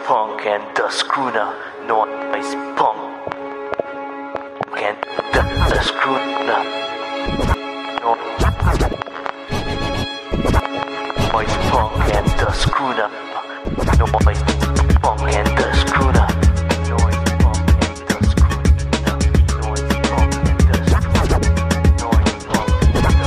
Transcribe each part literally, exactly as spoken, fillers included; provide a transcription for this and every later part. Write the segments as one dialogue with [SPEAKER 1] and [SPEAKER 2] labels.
[SPEAKER 1] punk and the schooner. Noise punk and the, the schooner. Noise punk and the schooner. Noise punk and the schooner. Noise punk and the schooner. Noise punk and the schooner. Noise punk and the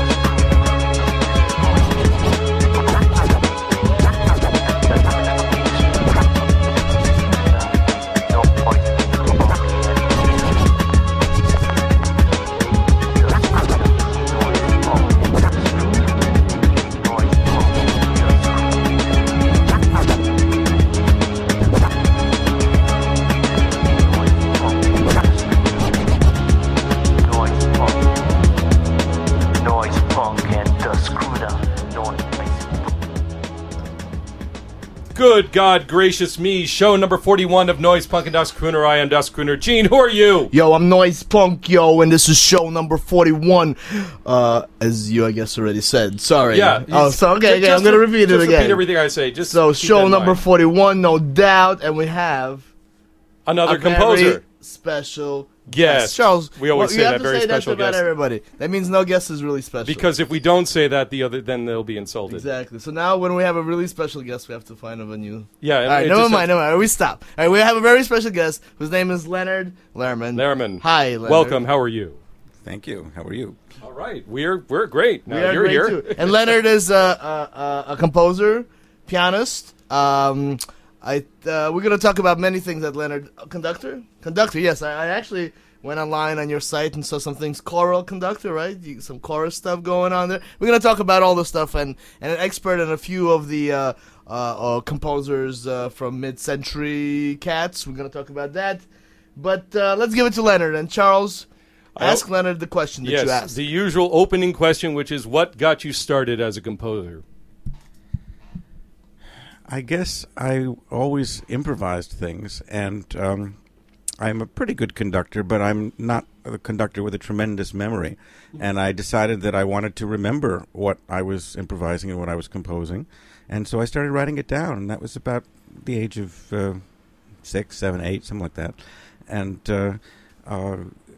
[SPEAKER 2] Good God gracious me, show number forty-one of Noise Punk and Dust Crooner. I am Dust Crooner. Gene, who are you?
[SPEAKER 3] Yo, I'm Noise Punk, yo, and this is show number forty-one, uh, as you, I guess, already said. Sorry.
[SPEAKER 2] Yeah.
[SPEAKER 3] Oh, so, okay, okay, I'm going to repeat it
[SPEAKER 2] just
[SPEAKER 3] again.
[SPEAKER 2] repeat everything I say. Just
[SPEAKER 3] so,
[SPEAKER 2] keep
[SPEAKER 3] show
[SPEAKER 2] that in
[SPEAKER 3] number
[SPEAKER 2] mind.
[SPEAKER 3] forty-one, no doubt, and we have
[SPEAKER 2] Another
[SPEAKER 3] a
[SPEAKER 2] composer.
[SPEAKER 3] very special
[SPEAKER 2] Yes.
[SPEAKER 3] guest. Charles,
[SPEAKER 2] We always
[SPEAKER 3] well,
[SPEAKER 2] say
[SPEAKER 3] you have
[SPEAKER 2] that,
[SPEAKER 3] to
[SPEAKER 2] very
[SPEAKER 3] say
[SPEAKER 2] special
[SPEAKER 3] that about
[SPEAKER 2] guest.
[SPEAKER 3] everybody. That means no guest is really special.
[SPEAKER 2] Because if we don't say that, the other then they'll be insulted.
[SPEAKER 3] Exactly. So now when we have a really special guest, we have to find a new...
[SPEAKER 2] Yeah.
[SPEAKER 3] All right,
[SPEAKER 2] it
[SPEAKER 3] never
[SPEAKER 2] just-
[SPEAKER 3] mind, never mind. We stop. All right, we have a very special guest whose name is Leonard Lehrman.
[SPEAKER 2] Lehrman.
[SPEAKER 3] Hi, Leonard.
[SPEAKER 2] Welcome. How are you?
[SPEAKER 4] Thank you. How are you?
[SPEAKER 2] All right. We're we're great. Now
[SPEAKER 3] We are
[SPEAKER 2] you're
[SPEAKER 3] great
[SPEAKER 2] here.
[SPEAKER 3] too. And Leonard is a, a, a, a composer, pianist. Um, I uh, we're gonna talk about many things that Leonard a conductor. Conductor, yes. I, I actually went online on your site and saw some things. Choral conductor, right? You, some chorus stuff going on there. We're gonna talk about all the stuff and, and an expert in a few of the uh, uh, uh, composers uh, from mid-century cats. We're gonna talk about that. But uh, let's give it to Leonard and Charles.
[SPEAKER 2] I
[SPEAKER 3] Ask
[SPEAKER 2] hope-
[SPEAKER 3] Leonard the question that
[SPEAKER 2] Yes.
[SPEAKER 3] you asked.
[SPEAKER 2] The usual opening question, which is, what got you started as a composer?
[SPEAKER 4] I guess I always improvised things, and um, I'm a pretty good conductor, but I'm not a conductor with a tremendous memory. And I decided that I wanted to remember what I was improvising and what I was composing, and so I started writing it down, and that was about the age of uh, six, seven, eight, something like that. And uh, uh,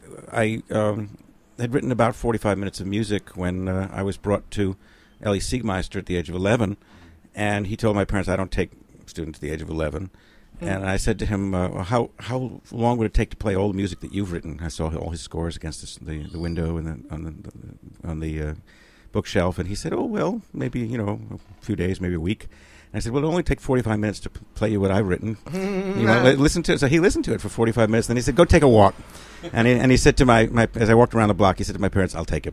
[SPEAKER 4] I um, had written about forty-five minutes of music when uh, I was brought to Elie Siegmeister at the age of eleven. And he told my parents, I don't take students at the age of eleven. Mm. And I said to him, uh, well, how how long would it take to play all the music that you've written? I saw all his scores against this, the the window and the, on the, the on the uh, bookshelf. And he said, oh, well, maybe, you know, a few days, maybe a week. And I said, well, it'll only take forty-five minutes to p- play you what I've written. You want to li- listen to it? So he listened to it for forty-five minutes. Then he said, go take a walk. And he, and he said to my, my, as I walked around the block, he said to my parents, I'll take it.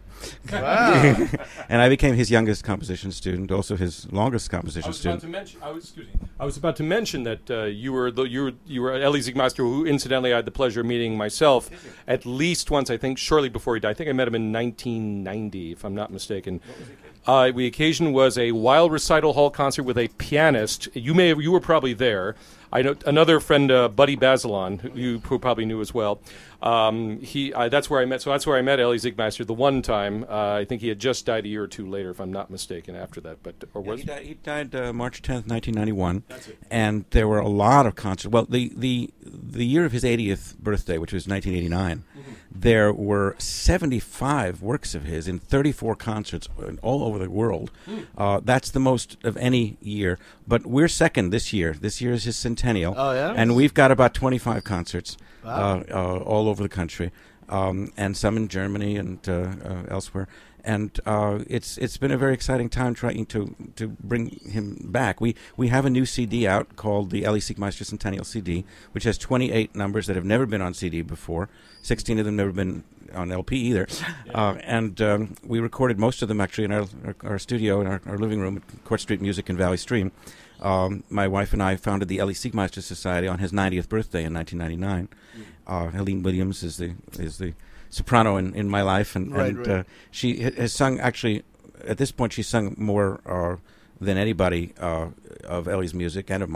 [SPEAKER 3] Wow.
[SPEAKER 4] And I became his youngest composition student, also his longest
[SPEAKER 2] I
[SPEAKER 4] composition
[SPEAKER 2] was about
[SPEAKER 4] student.
[SPEAKER 2] to mention. I was, excuse me. I was about to mention that uh, you were the, you were you were Elie Siegmeister, who incidentally I had the pleasure of meeting myself at least once. I think shortly before he died. I think I met him in nineteen ninety, if I'm not mistaken. Uh, the occasion was a wild recital hall concert with a pianist. You may have, you were probably there. I know another friend, uh, Buddy Bazelon, who you who probably knew as well. Um, he uh, that's where I met. So that's where I met Elie Siegmeister the one time. Uh, I think he had just died a year or two later, if I'm not mistaken. After that, but or
[SPEAKER 4] Yeah,
[SPEAKER 2] was
[SPEAKER 4] he died, he died uh, March tenth, nineteen ninety-one.
[SPEAKER 2] That's it.
[SPEAKER 4] And there were a lot of concerts. Well, the, the, the year of his eightieth birthday, which was nineteen eighty-nine,
[SPEAKER 2] Mm-hmm.
[SPEAKER 4] there were seventy-five works of his in thirty-four concerts all over the world.
[SPEAKER 2] Mm.
[SPEAKER 4] Uh, that's the most of any year. But we're second this year. This year is his centennial.
[SPEAKER 3] Oh, yeah?
[SPEAKER 4] And we've got about twenty-five concerts
[SPEAKER 3] Wow.
[SPEAKER 4] uh, uh, all over the country, um, and some in Germany and uh, uh, elsewhere. And uh, it's it's been a very exciting time trying to to bring him back. We we have a new C D out called the Elie Siegmeister Centennial C D, which has twenty-eight numbers that have never been on C D before. sixteen of them never been on L P either. Uh, and um, we recorded most of them actually in our our, our studio in our, our living room at Court Street Music in Valley Stream. Um, my wife and I founded the Elie Siegmeister Society on his ninetieth birthday in nineteen ninety-nine. Uh, Helene Williams is the is the soprano in, in my life, and,
[SPEAKER 3] Right,
[SPEAKER 4] and
[SPEAKER 3] right.
[SPEAKER 4] Uh, she ha- has sung, actually, at this point she's sung more uh, than anybody uh, of Ellie's music and of mine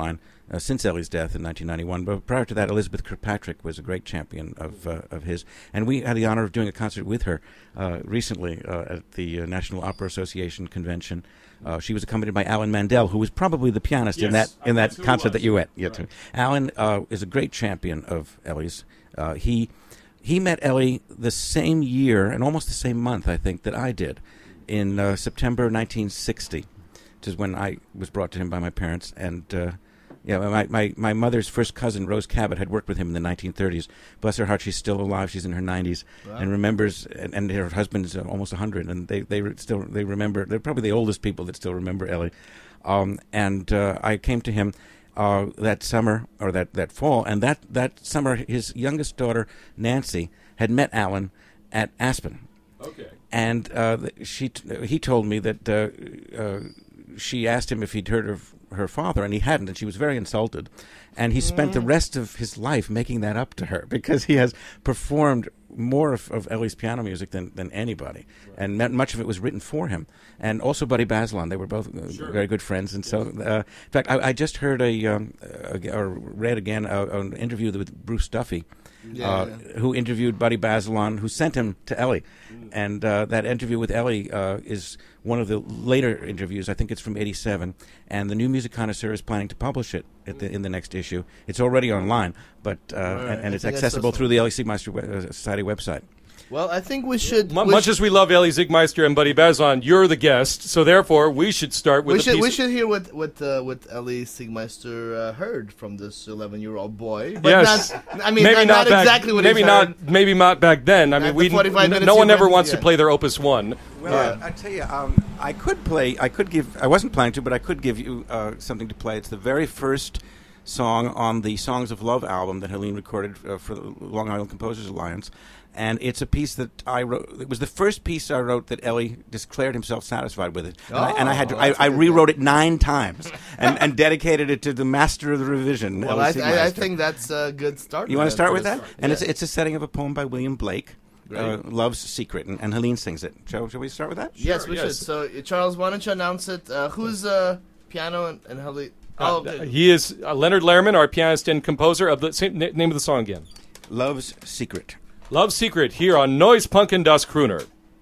[SPEAKER 4] uh, since Ellie's death in nineteen ninety-one. But prior to that, Elizabeth Kirkpatrick was a great champion of uh, of his, and we had the honor of doing a concert with her uh, recently uh, at the uh, National Opera Association convention. Uh, she was accompanied by Alan Mandel, who was probably the pianist in
[SPEAKER 2] Yes,
[SPEAKER 4] that in
[SPEAKER 2] that's
[SPEAKER 4] that
[SPEAKER 2] who it
[SPEAKER 4] concert
[SPEAKER 2] was.
[SPEAKER 4] that you went. Yeah,
[SPEAKER 2] Right.
[SPEAKER 4] to. Alan uh, is a great champion of Ellie's. Uh, he he met Ellie the same year and almost the same month, I think, that I did, in uh, September nineteen sixty, which is when I was brought to him by my parents. And uh, yeah, my, my my mother's first cousin, Rose Cabot, had worked with him in the nineteen thirties. Bless her heart, she's still alive. She's in her nineties and remembers. And, and her husband's uh, almost a hundred, and they they re- still they remember. They're probably the oldest people that still remember Ellie. Um, and uh, I came to him uh, that summer or that, that fall, and that that summer, his youngest daughter Nancy had met Alan at Aspen.
[SPEAKER 2] Okay.
[SPEAKER 4] And uh, th- she, t- he told me that uh, uh, she asked him if he'd heard of her father, and he hadn't, and she was very insulted. And he spent the rest of his life making that up to her, because he has performed more of, of Ellie's piano music than, than anybody, and m- much of it was written for him. And also Buddy Bazelon, they were both uh,
[SPEAKER 2] Sure.
[SPEAKER 4] very good friends. And so, uh, in fact, I, I just heard a, um, a or read again a, an interview with Bruce Duffy,
[SPEAKER 3] Yeah,
[SPEAKER 4] uh,
[SPEAKER 3] yeah.
[SPEAKER 4] who interviewed Buddy Bazelon, who sent him to Ellie. And uh, that interview with Ellie uh, is one of the later interviews. I think it's from eighty-seven. And the New Music Connoisseur is planning to publish it at the, in the next issue. It's already online, but uh,
[SPEAKER 3] Right.
[SPEAKER 4] and, and
[SPEAKER 3] I
[SPEAKER 4] it's
[SPEAKER 3] think I saw
[SPEAKER 4] accessible
[SPEAKER 3] some-
[SPEAKER 4] through the Ellie Siegmeister we- uh, Society website.
[SPEAKER 3] Well, I think we should.
[SPEAKER 2] Mu-
[SPEAKER 3] we
[SPEAKER 2] much
[SPEAKER 3] should-
[SPEAKER 2] as we love Ellie Ziegmeister and Buddy Bazelon, you're the guest, so therefore we should start with
[SPEAKER 3] we
[SPEAKER 2] a
[SPEAKER 3] should
[SPEAKER 2] piece.
[SPEAKER 3] we should hear what what uh, what Ellie Siegmeister uh, heard from this eleven-year-old boy. But
[SPEAKER 2] Yes.
[SPEAKER 3] not, I mean,
[SPEAKER 2] maybe
[SPEAKER 3] not,
[SPEAKER 2] not,
[SPEAKER 3] not
[SPEAKER 2] back,
[SPEAKER 3] exactly what
[SPEAKER 2] maybe
[SPEAKER 3] he's
[SPEAKER 2] not
[SPEAKER 3] heard.
[SPEAKER 2] maybe not back then. I
[SPEAKER 3] Not
[SPEAKER 2] mean,
[SPEAKER 3] the
[SPEAKER 2] we
[SPEAKER 3] forty-five
[SPEAKER 2] n-
[SPEAKER 3] minutes
[SPEAKER 2] no
[SPEAKER 3] you
[SPEAKER 2] one ever
[SPEAKER 3] went-
[SPEAKER 2] wants
[SPEAKER 3] yeah.
[SPEAKER 2] to play their opus one.
[SPEAKER 4] Well,
[SPEAKER 3] Yeah.
[SPEAKER 4] I, I tell you, um, I could play. I could give. I wasn't planning to, but I could give you uh, something to play. It's the very first song on the Songs of Love album that Helene recorded uh, for the Long Island Composers Alliance, and it's a piece that I wrote. It was the first piece I wrote that Ellie declared himself satisfied with it, and, I, and I had to.
[SPEAKER 3] Oh,
[SPEAKER 4] I,
[SPEAKER 3] that's a
[SPEAKER 4] I
[SPEAKER 3] good
[SPEAKER 4] rewrote it nine times and, and dedicated it to the master of the revision.
[SPEAKER 3] Well,
[SPEAKER 4] Ellie
[SPEAKER 3] I, I, I
[SPEAKER 4] Siegmeister.
[SPEAKER 3] think that's a good start.
[SPEAKER 4] You want to
[SPEAKER 3] man,
[SPEAKER 4] start
[SPEAKER 3] for
[SPEAKER 4] with
[SPEAKER 3] this.
[SPEAKER 4] that? And it's
[SPEAKER 3] Yeah.
[SPEAKER 4] it's a setting of a poem by William Blake, uh,
[SPEAKER 3] Great.
[SPEAKER 4] Love's Secret, and, and Helene sings it. Shall, shall we start with that?
[SPEAKER 3] Yes,
[SPEAKER 2] Sure,
[SPEAKER 3] we
[SPEAKER 2] yes.
[SPEAKER 3] should. So, uh, Charles, why don't you announce it? Uh, who's uh, piano and, and Helene? Oh,
[SPEAKER 2] Uh,
[SPEAKER 3] okay.
[SPEAKER 2] he is uh, Leonard Lehrman, our pianist and composer of the same na- name of the song again.
[SPEAKER 4] Love's Secret.
[SPEAKER 2] Love Secret here on Noise Punk and Das Crooner.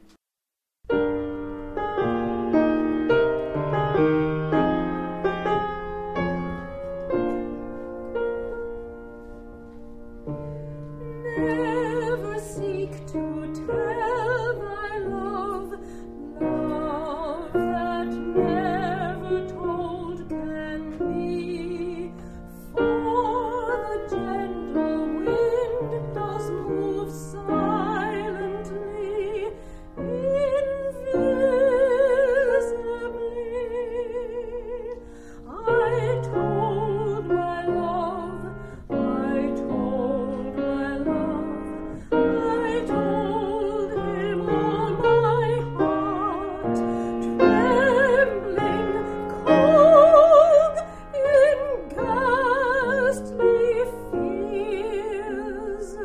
[SPEAKER 5] Never seek to tell thy love, love that never told can be. For the gentle wind does move silently, invisibly. I told my love, I told my love, I told him all my heart, trembling, cold, in ghastly fears.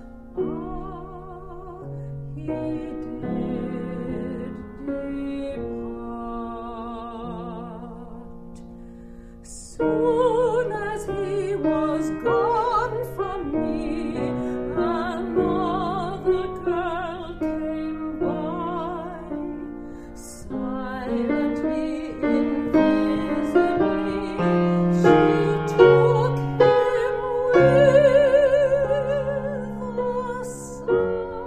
[SPEAKER 5] Ah, he did depart. Soon as he was gone from me, another girl came by, silently, invisibly, she took him with a sigh.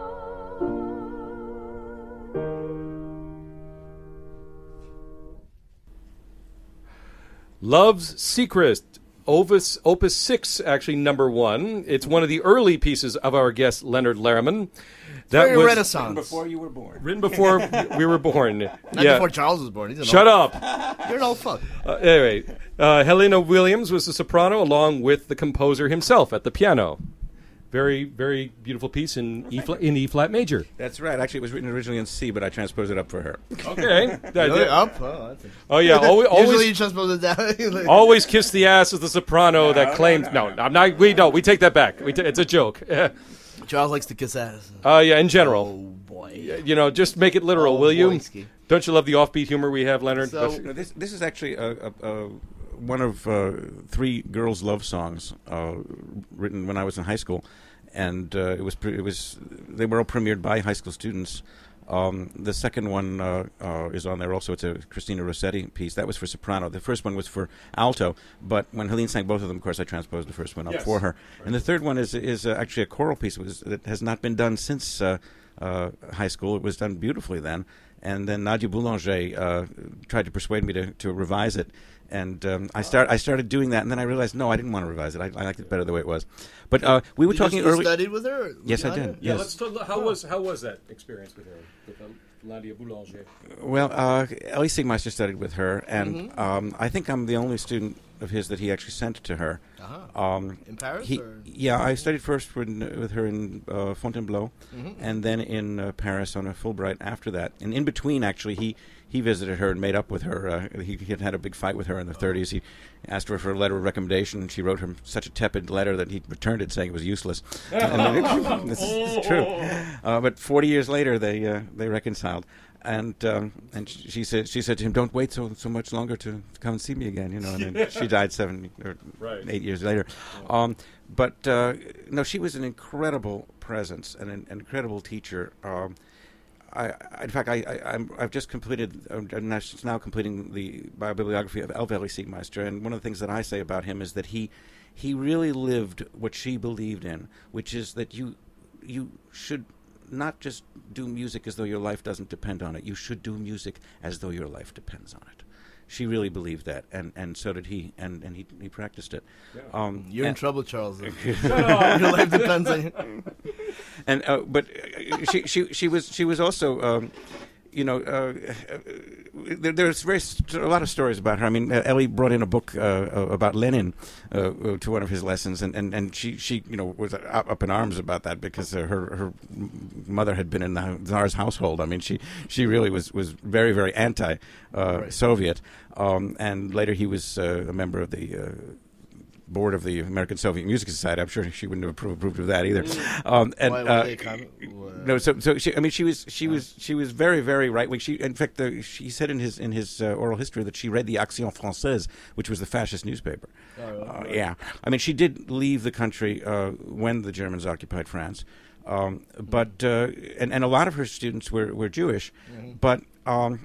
[SPEAKER 2] Love's Secret, Opus, Opus six, actually number one. It's one of the early pieces of our guest, Leonard Lehrman. That
[SPEAKER 3] Very
[SPEAKER 2] was
[SPEAKER 3] Renaissance.
[SPEAKER 4] Before you were born.
[SPEAKER 2] written before we were born.
[SPEAKER 3] Not
[SPEAKER 2] yeah.
[SPEAKER 3] before Charles was born. He's an
[SPEAKER 2] Shut
[SPEAKER 3] old,
[SPEAKER 2] up.
[SPEAKER 3] You're an old fuck.
[SPEAKER 2] Uh, anyway, uh, Helena Williams was the soprano, along with the composer himself at the piano. Very, very beautiful piece in E flat, in E flat major.
[SPEAKER 4] That's right. Actually, it was written originally in C, but I transposed it up for her.
[SPEAKER 2] Okay. That-
[SPEAKER 3] Really? Up? Oh, that's it.
[SPEAKER 2] Oh yeah. Always,
[SPEAKER 3] Usually
[SPEAKER 2] always,
[SPEAKER 3] you transpose it down. Like-
[SPEAKER 2] always kiss the ass of the soprano that claims. No, I'm not. We don't. We take that back. We ta- it's a joke.
[SPEAKER 3] Charles likes to kiss ass.
[SPEAKER 2] Uh, yeah. In general,
[SPEAKER 3] Oh, boy.
[SPEAKER 2] you know, just make it literal,
[SPEAKER 3] Oh,
[SPEAKER 2] will you?
[SPEAKER 3] boyski.
[SPEAKER 2] Don't you love the offbeat humor we have, Leonard?
[SPEAKER 3] So-
[SPEAKER 4] You know, this this is actually a, a, a one of uh, three girls' love songs uh, written when I was in high school, and uh, it was pre- it was they were all premiered by high school students. Um, the second one uh, uh, is on there also. It's a Christina Rossetti piece. That was for soprano. The first one was for alto, but when Helene sang both of them, of course, I transposed the first one up
[SPEAKER 2] Yes.
[SPEAKER 4] for her.
[SPEAKER 2] Right.
[SPEAKER 4] And the third one is is uh, actually a choral piece was, that has not been done since uh, uh, high school. It was done beautifully then. And then Nadia Boulanger uh, tried to persuade me to, to revise it. And um, I start I started doing that, and then I realized, no, I didn't want to revise it. I, I liked it better the way it was. But uh, we were
[SPEAKER 3] You
[SPEAKER 4] talking
[SPEAKER 3] just- you
[SPEAKER 4] earlier.
[SPEAKER 3] studied with her? Or
[SPEAKER 4] Yes, I
[SPEAKER 3] behind
[SPEAKER 4] did.
[SPEAKER 3] her?
[SPEAKER 2] Yeah,
[SPEAKER 4] Yes.
[SPEAKER 2] let's talk, how was how was that experience with her, with um, Nadia Boulanger?
[SPEAKER 4] Well, uh, Ellie Siegmeister studied with her, and
[SPEAKER 3] Mm-hmm.
[SPEAKER 4] um, I think I'm the only student of his that he actually sent to her.
[SPEAKER 3] Uh-huh.
[SPEAKER 4] Um,
[SPEAKER 3] In Paris?
[SPEAKER 4] he,
[SPEAKER 3] or?
[SPEAKER 4] yeah, I studied first with, with her in uh, Fontainebleau,
[SPEAKER 3] Mhm.
[SPEAKER 4] and then in uh, Paris on a Fulbright after that. And in between, actually, he, he visited her and made up with her. Uh, he, he had had a big fight with her in the thirties. He asked her for a letter of recommendation, and she wrote him such a tepid letter that he returned it saying it was useless. And this is true. Uh, but forty years later, they uh, they reconciled. And um, and sh- she said she said to him, "Don't wait so so much longer to, to come and see me again." You know, and then she died seven or
[SPEAKER 2] Right.
[SPEAKER 4] eight years later. Um, but uh, no, she was an incredible presence and an, an incredible teacher. Um, I, I, in fact, I, I, I'm, I've just completed, I'm now- now completing the bibliography of Elveli Siegmeister, and one of the things that I say about him is that he he really lived what she believed in, which is that you you should not just do music as though your life doesn't depend on it. You should do music as though your life depends on it. She really believed that, and, and so did he, and, and he he practiced it.
[SPEAKER 2] Yeah.
[SPEAKER 4] Um,
[SPEAKER 3] You're in
[SPEAKER 4] and-
[SPEAKER 3] trouble, Charles. Your life depends on you.
[SPEAKER 4] and uh, but uh, she she she was she was also um, you know uh, uh, there, there's very st- a lot of stories about her. I mean, uh, Ellie brought in a book uh, uh, about Lenin uh, uh, to one of his lessons, and, and, and she she you know was up, up in arms about that because uh, her her mother had been in the Tsar's household. I mean, she she really was was very very anti uh,
[SPEAKER 3] Right.
[SPEAKER 4] Soviet, um, and later he was uh, a member of the. Uh, board of the American Soviet Music Society. I'm sure she wouldn't have appro- approved of that either. Um, and
[SPEAKER 3] Why- why
[SPEAKER 4] uh,
[SPEAKER 3] they con- wha-
[SPEAKER 4] no, so so she, I mean, she was she was she was very very right wing. She, in fact, the, she said in his in his uh, oral history that she read the Action Française, which was the fascist newspaper.
[SPEAKER 3] Oh, really?
[SPEAKER 4] Uh, yeah, I mean, she did leave the country uh, when the Germans occupied France, um, but uh, and and a lot of her students were were Jewish,
[SPEAKER 3] Mhm.
[SPEAKER 4] but um,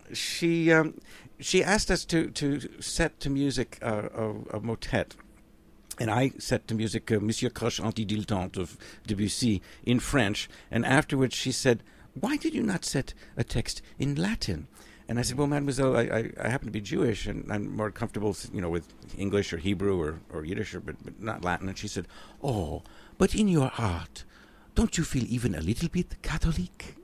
[SPEAKER 4] she um, she asked us to to set to music uh, a, a motet. And I set to music uh, Monsieur Cloche Anti-Dilettante of Debussy in French. And afterwards she said, "Why did you not set a text in Latin?" And I said, "Well, mademoiselle, I, I, I happen to be Jewish, and I'm more comfortable, you know, with English or Hebrew or, or Yiddish, or, but, but not Latin." And she said, "Oh, but in your heart, don't you feel even a little bit Catholic?"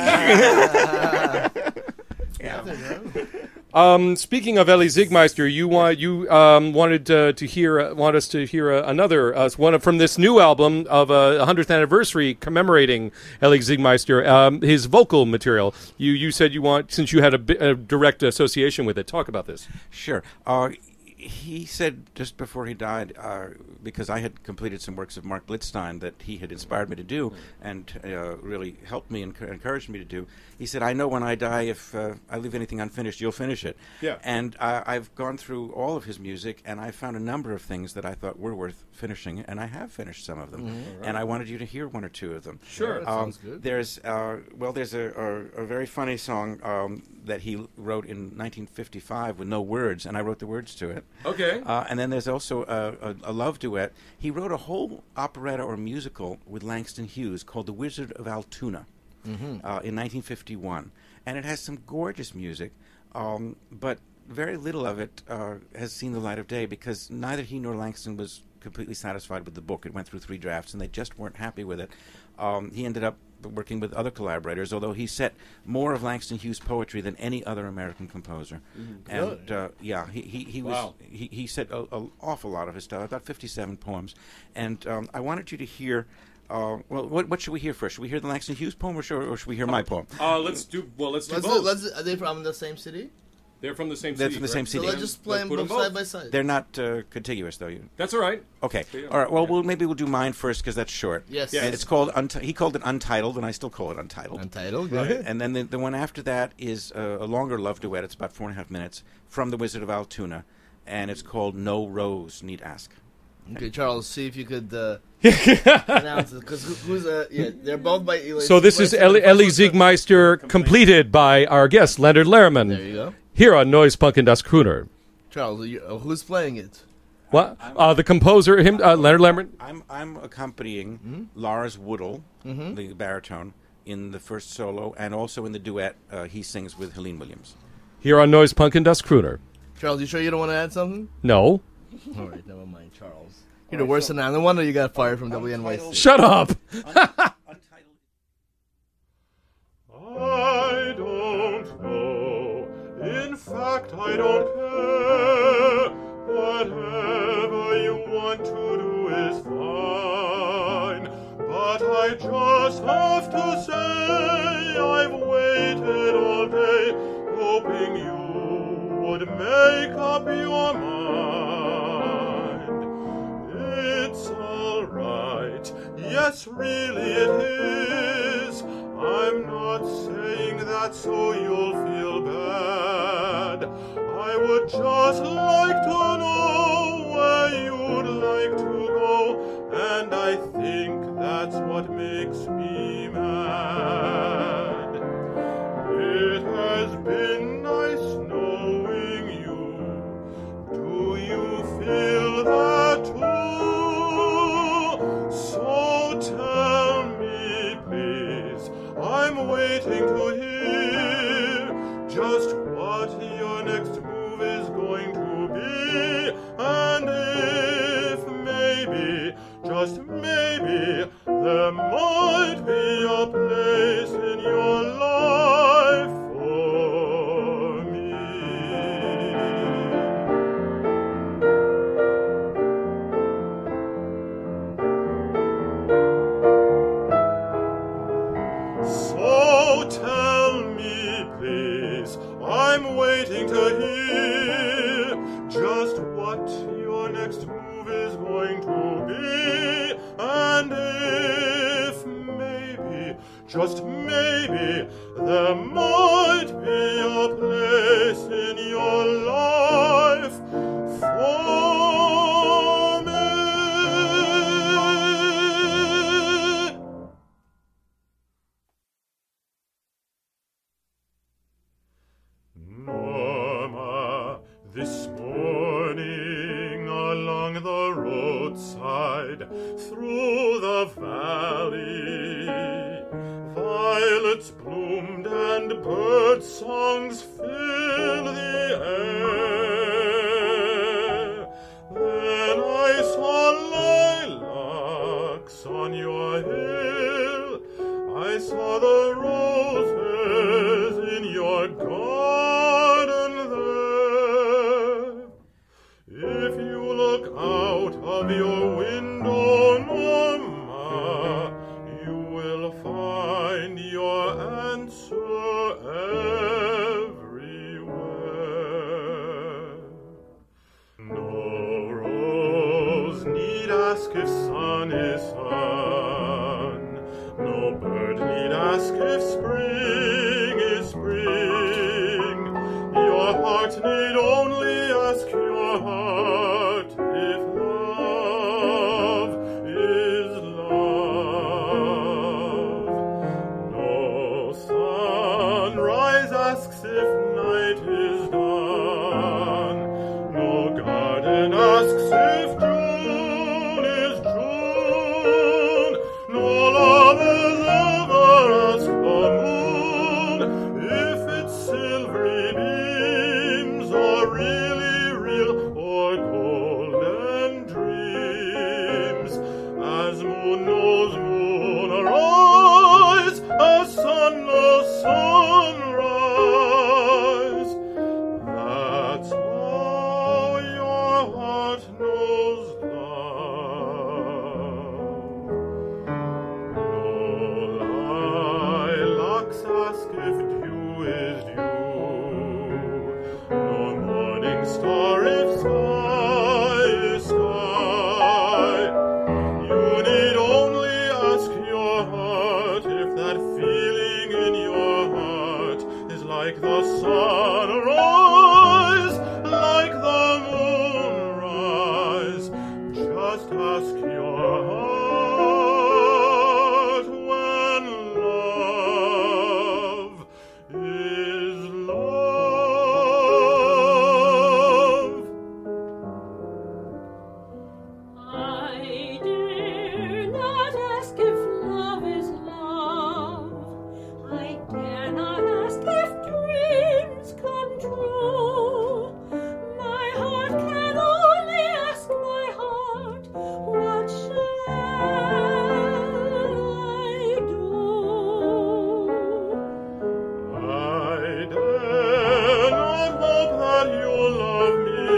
[SPEAKER 3] Ah.
[SPEAKER 4] Yeah.
[SPEAKER 2] Um, speaking of Ellie Siegmeister, you want you um, wanted uh, to hear uh, want us to hear uh, another uh, one of, from this new album of a uh, hundredth anniversary commemorating Ellie Siegmeister. Um, his vocal material. You you said you want, since you had a, bi- a direct association with it. Talk about this.
[SPEAKER 4] Sure. Uh, he said just before he died, uh, because I had completed some works of Mark Blitzstein that he had inspired me to do and uh, really helped me and enc- encouraged me to do. He said, "I know when I die, if uh, I leave anything unfinished, you'll finish it."
[SPEAKER 2] Yeah.
[SPEAKER 4] And uh, I've gone through all of his music, and I found a number of things that I thought were worth finishing, and I have finished some of them. And I wanted you to hear one or two of them.
[SPEAKER 2] Sure.
[SPEAKER 3] That
[SPEAKER 4] Um,
[SPEAKER 3] sounds good.
[SPEAKER 4] There's uh, well, there's a, a, a very funny song um, that he l- wrote in nineteen fifty-five with no words, and I wrote the words to it.
[SPEAKER 2] Okay.
[SPEAKER 4] Uh, and then there's also a, a, a love duet. He wrote a whole operetta or musical with Langston Hughes called The Wizard of Altoona uh, in nineteen fifty-one, and it has some gorgeous music, um, but very little of it uh, has seen the light of day because neither he nor Langston was completely satisfied with the book. It went through three drafts, and they just weren't happy with it. Um, he ended up working with other collaborators, although he set more of Langston Hughes' poetry than any other American composer. And
[SPEAKER 3] Really?
[SPEAKER 4] uh, yeah, he he, he was
[SPEAKER 2] Wow.
[SPEAKER 4] he, he said an awful lot of his stuff, about fifty-seven poems. And um, I wanted you to hear. Uh, well, what, what should we hear first? Should we hear the Langston Hughes poem, or should, or should we hear my poem?
[SPEAKER 2] Uh, let's do well. Let's do
[SPEAKER 3] Let's,
[SPEAKER 2] both.
[SPEAKER 3] let's, are they from the same city?
[SPEAKER 2] They're from the same
[SPEAKER 4] They're
[SPEAKER 2] city.
[SPEAKER 4] from the same
[SPEAKER 2] correct?
[SPEAKER 3] So
[SPEAKER 4] city.
[SPEAKER 3] let's just play
[SPEAKER 2] Let's
[SPEAKER 3] them
[SPEAKER 2] put
[SPEAKER 3] both
[SPEAKER 2] 'em
[SPEAKER 3] side by side.
[SPEAKER 4] They're not uh, contiguous, though. You
[SPEAKER 2] That's all right.
[SPEAKER 4] okay?
[SPEAKER 2] Yeah.
[SPEAKER 4] All right. Well,
[SPEAKER 2] Yeah.
[SPEAKER 4] we'll maybe we'll do mine first because that's short.
[SPEAKER 3] Yes.
[SPEAKER 2] Yes.
[SPEAKER 4] And it's called. Unti- he called it Untitled, and I still call it Untitled.
[SPEAKER 3] Untitled. Go
[SPEAKER 2] Right.
[SPEAKER 3] ahead.
[SPEAKER 4] And then the, the one after that is uh, a longer love duet. It's about four and a half minutes from The Wizard of Altoona. and it's called No Rose Need Ask.
[SPEAKER 3] Okay, Charles, see if you could uh, announce it. Because who, who's uh, yeah, they're both by Eli.
[SPEAKER 2] So this is Eli, Eli Siegmeister, completed by our guest Leonard Lehrman.
[SPEAKER 3] There you go,
[SPEAKER 2] Here on Noise Punk and Das Crooner.
[SPEAKER 3] Charles. You, uh, who's playing it?
[SPEAKER 2] What? Uh, the composer, him, uh, Leonard Lehrman.
[SPEAKER 4] I'm I'm accompanying
[SPEAKER 3] Mm-hmm.
[SPEAKER 4] Lars Woodall, the baritone, in the first solo, and also in the duet uh, he sings with Helene Williams.
[SPEAKER 2] Here on Noise Punk and Das Crooner.
[SPEAKER 3] Charles, you sure you don't want to add something?
[SPEAKER 2] No.
[SPEAKER 3] All right, never mind, Charles. You're the worst than that. No wonder you got fired from W N Y C.
[SPEAKER 2] Shut up.
[SPEAKER 4] Untitled.
[SPEAKER 6] I don't know. In fact, I don't care. Whatever you want to do is fine. But I just have to say I've waited all day, hoping you would make up your mind. It's all right. Yes, really it is. I'm not saying that so you'll feel bad. I would just like to know where you'd like to go, and I think that's what makes me mad. It has been nice knowing you. Do you feel that too? So tell me, please. I'm waiting to hear just what your next move is going to be, and if maybe, just maybe, there might be a place in your life for me. So tell me, please, I'm waiting to hear just what your next move is going to be, and if maybe, just maybe, there might be a place in your life for me. Norma, this morning along the roadside, through the valley, violets bloomed and bird songs filled the air. Then I saw lilacs on your hill. I saw the roses in your garden there. If you look out of your window, Norma, you will find your answer everywhere. No rose need ask if sun is sun. No bird need ask if spring is spring. Your heart need only ask your heart if love is love. No sunrise asks if night is done. No garden asks if June is June. No lovers ever ask the moon ask your heart when love is love.
[SPEAKER 5] I dare not ask if love is love. I dare not ask if dreams come true. My heart can only ask my heart, what shall I do?
[SPEAKER 6] I dare not hope that you'll love me.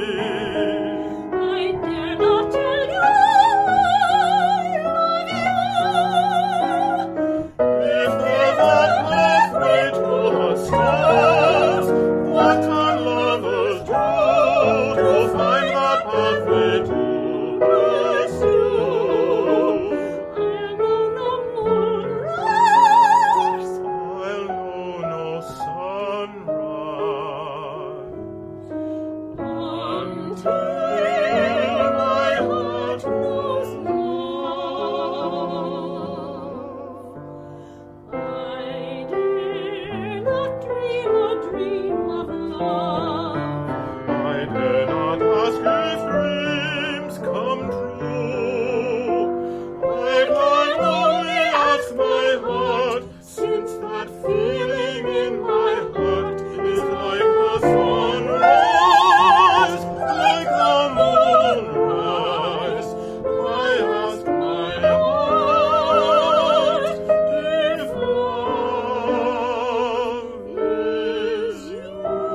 [SPEAKER 5] I dare not tell you I love you.
[SPEAKER 6] If there's a pathway to the stars, what can lovers do to find that pathway to pursue?
[SPEAKER 5] I'll know no moonrise
[SPEAKER 6] I'll know no sunrise
[SPEAKER 5] until my heart knows love. I dare not dream a dream of love.
[SPEAKER 6] I dare not ask if dreams come true. I can only ask my heart, since that feeling in my heart is like the sunrise, like the moonrise. I ask my heart if love is you.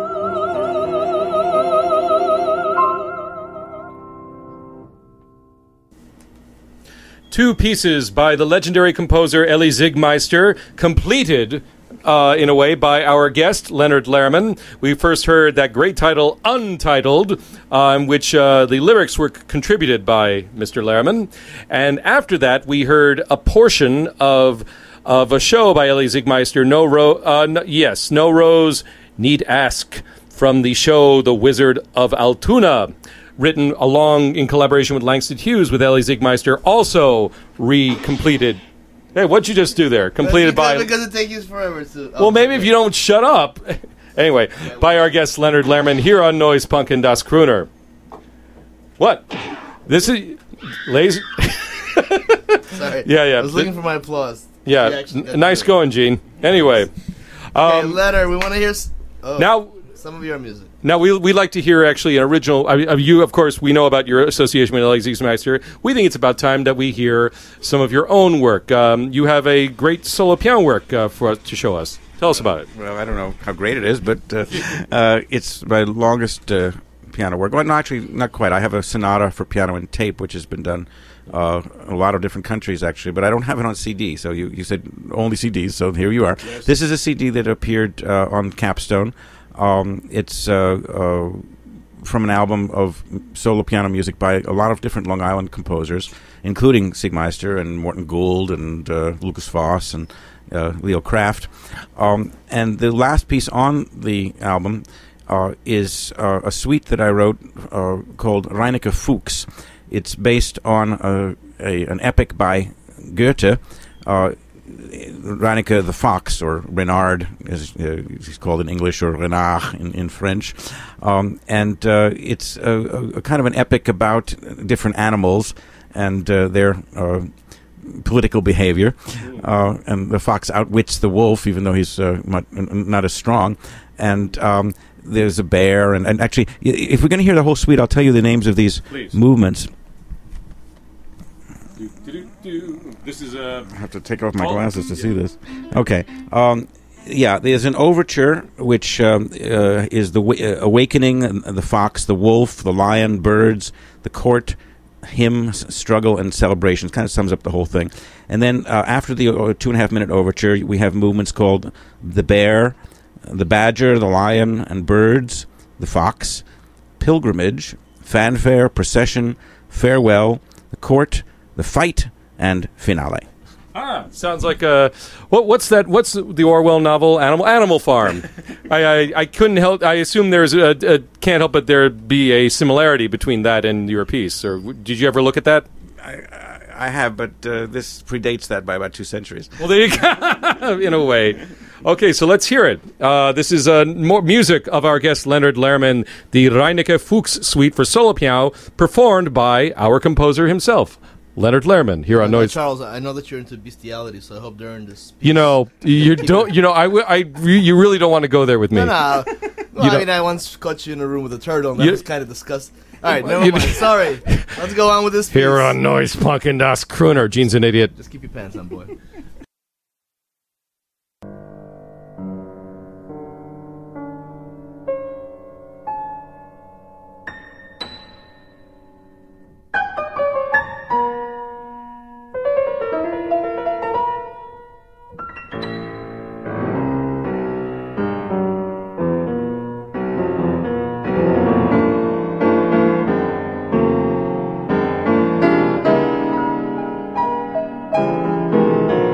[SPEAKER 2] Two pieces by the legendary composer Elie Zygmeister, completed uh, in a way by our guest Leonard Lehrman. We first heard that great title Untitled, uh, in which uh, the lyrics were c- contributed by Mister Lehrman. And after that, we heard a portion of of a show by Elie Zygmeister, No Ro- uh, no, yes, No Rose Need Ask, from the show The Wizard of Altoona, written along in collaboration with Langston Hughes with Elie Zygmeister, also re-completed. Hey, what'd you just do there? Completed
[SPEAKER 3] because,
[SPEAKER 2] by...
[SPEAKER 3] because it takes you forever to.
[SPEAKER 2] Well, maybe if you don't shut up. Anyway, by our guest Leonard Lehrman here on Noise Punk and Das Crooner. What? This is... Lazy...
[SPEAKER 3] Sorry.
[SPEAKER 2] Yeah, yeah.
[SPEAKER 3] I was looking for my applause. You
[SPEAKER 2] Yeah,
[SPEAKER 3] actually got
[SPEAKER 2] n- nice
[SPEAKER 3] to it.
[SPEAKER 2] going, Gene. Anyway.
[SPEAKER 3] Okay,
[SPEAKER 2] Um,
[SPEAKER 3] letter. We want to hear. S- oh,
[SPEAKER 2] now...
[SPEAKER 3] some of your music.
[SPEAKER 2] Now, we we like to hear actually an original. I mean, you, of course, we know about your association with Elie Zygmeister. We think it's about time that we hear some of your own work. Um, you have a great solo piano work uh, for us to show us. Tell us about it.
[SPEAKER 4] Well, I don't know how great it is, but uh, uh, it's my longest uh, piano work. Well, no, actually, not quite. I have a sonata for piano and tape, which has been done uh, in a lot of different countries, actually, but I don't have it on C D. So you, you said only C Ds, so here you are. Yes. This is a C D that appeared uh, on Capstone. Um, it's uh, uh, from an album of solo piano music by a lot of different Long Island composers, including Zygmeister and Morton Gould and uh, Lucas Voss and uh, Leo Kraft. Um, and the last piece on the album uh, is uh, a suite that I wrote uh, called Reineke Fuchs. It's based on a, a, an epic by Goethe, uh, Reineke the Fox, or Renard, as uh, he's called in English, or Renard in, in French. Um, and uh, it's a, a, a kind of an epic about different animals and uh, their uh, political behavior. Uh, and the fox outwits the wolf, even though he's uh, not, not as strong. And um, there's a bear. And, and actually, if we're going to hear the whole suite, I'll tell you the names of these
[SPEAKER 2] Please.
[SPEAKER 4] movements.
[SPEAKER 2] Do, do, do, do. This is a...
[SPEAKER 4] I have to take off my
[SPEAKER 2] Oh.
[SPEAKER 4] glasses to see this. Okay. Um, yeah, there's an overture, which um, uh, is the wa- uh, awakening, uh, the fox, the wolf, the lion, birds, the court, hymn, s- struggle, and celebration. It kind of sums up the whole thing. And then uh, after the uh, two and a half minute overture, we have movements called the bear, the badger, the lion, and birds, the fox, pilgrimage, fanfare, procession, farewell, the court, the fight, and finale.
[SPEAKER 2] Ah, sounds like a what? What's that? What's the Orwell novel? Animal Animal Farm. I, I I couldn't help. I assume there's a, a can't help but there be a similarity between that and your piece. Or w- did you ever look at that?
[SPEAKER 4] I, I, I have, but uh, this predates that by about two centuries.
[SPEAKER 2] Well, there you go. In a way. Okay, so let's hear it. Uh, this is uh, more music of our guest Leonard Lehrman, the Reinecke Fuchs Suite for solo piano, performed by our composer himself. Leonard Lehrman here on
[SPEAKER 3] Uh,
[SPEAKER 2] Noise.
[SPEAKER 3] Charles, I know that you're into bestiality, so I hope during this. Piece,
[SPEAKER 2] You know, you don't. You know, I, w- I re- you really don't want to go there with me.
[SPEAKER 3] No, no. Well,
[SPEAKER 2] You
[SPEAKER 3] I
[SPEAKER 2] know-
[SPEAKER 3] mean, I once caught you in a room with a turtle, and that
[SPEAKER 2] You-
[SPEAKER 3] was kind of disgusting. All right, never
[SPEAKER 2] You-
[SPEAKER 3] mind. Sorry. Let's go on with this piece.
[SPEAKER 2] Here on Noise Punk and Das Crooner, Gene's an idiot.
[SPEAKER 3] Just keep your pants on, boy.
[SPEAKER 1] Thank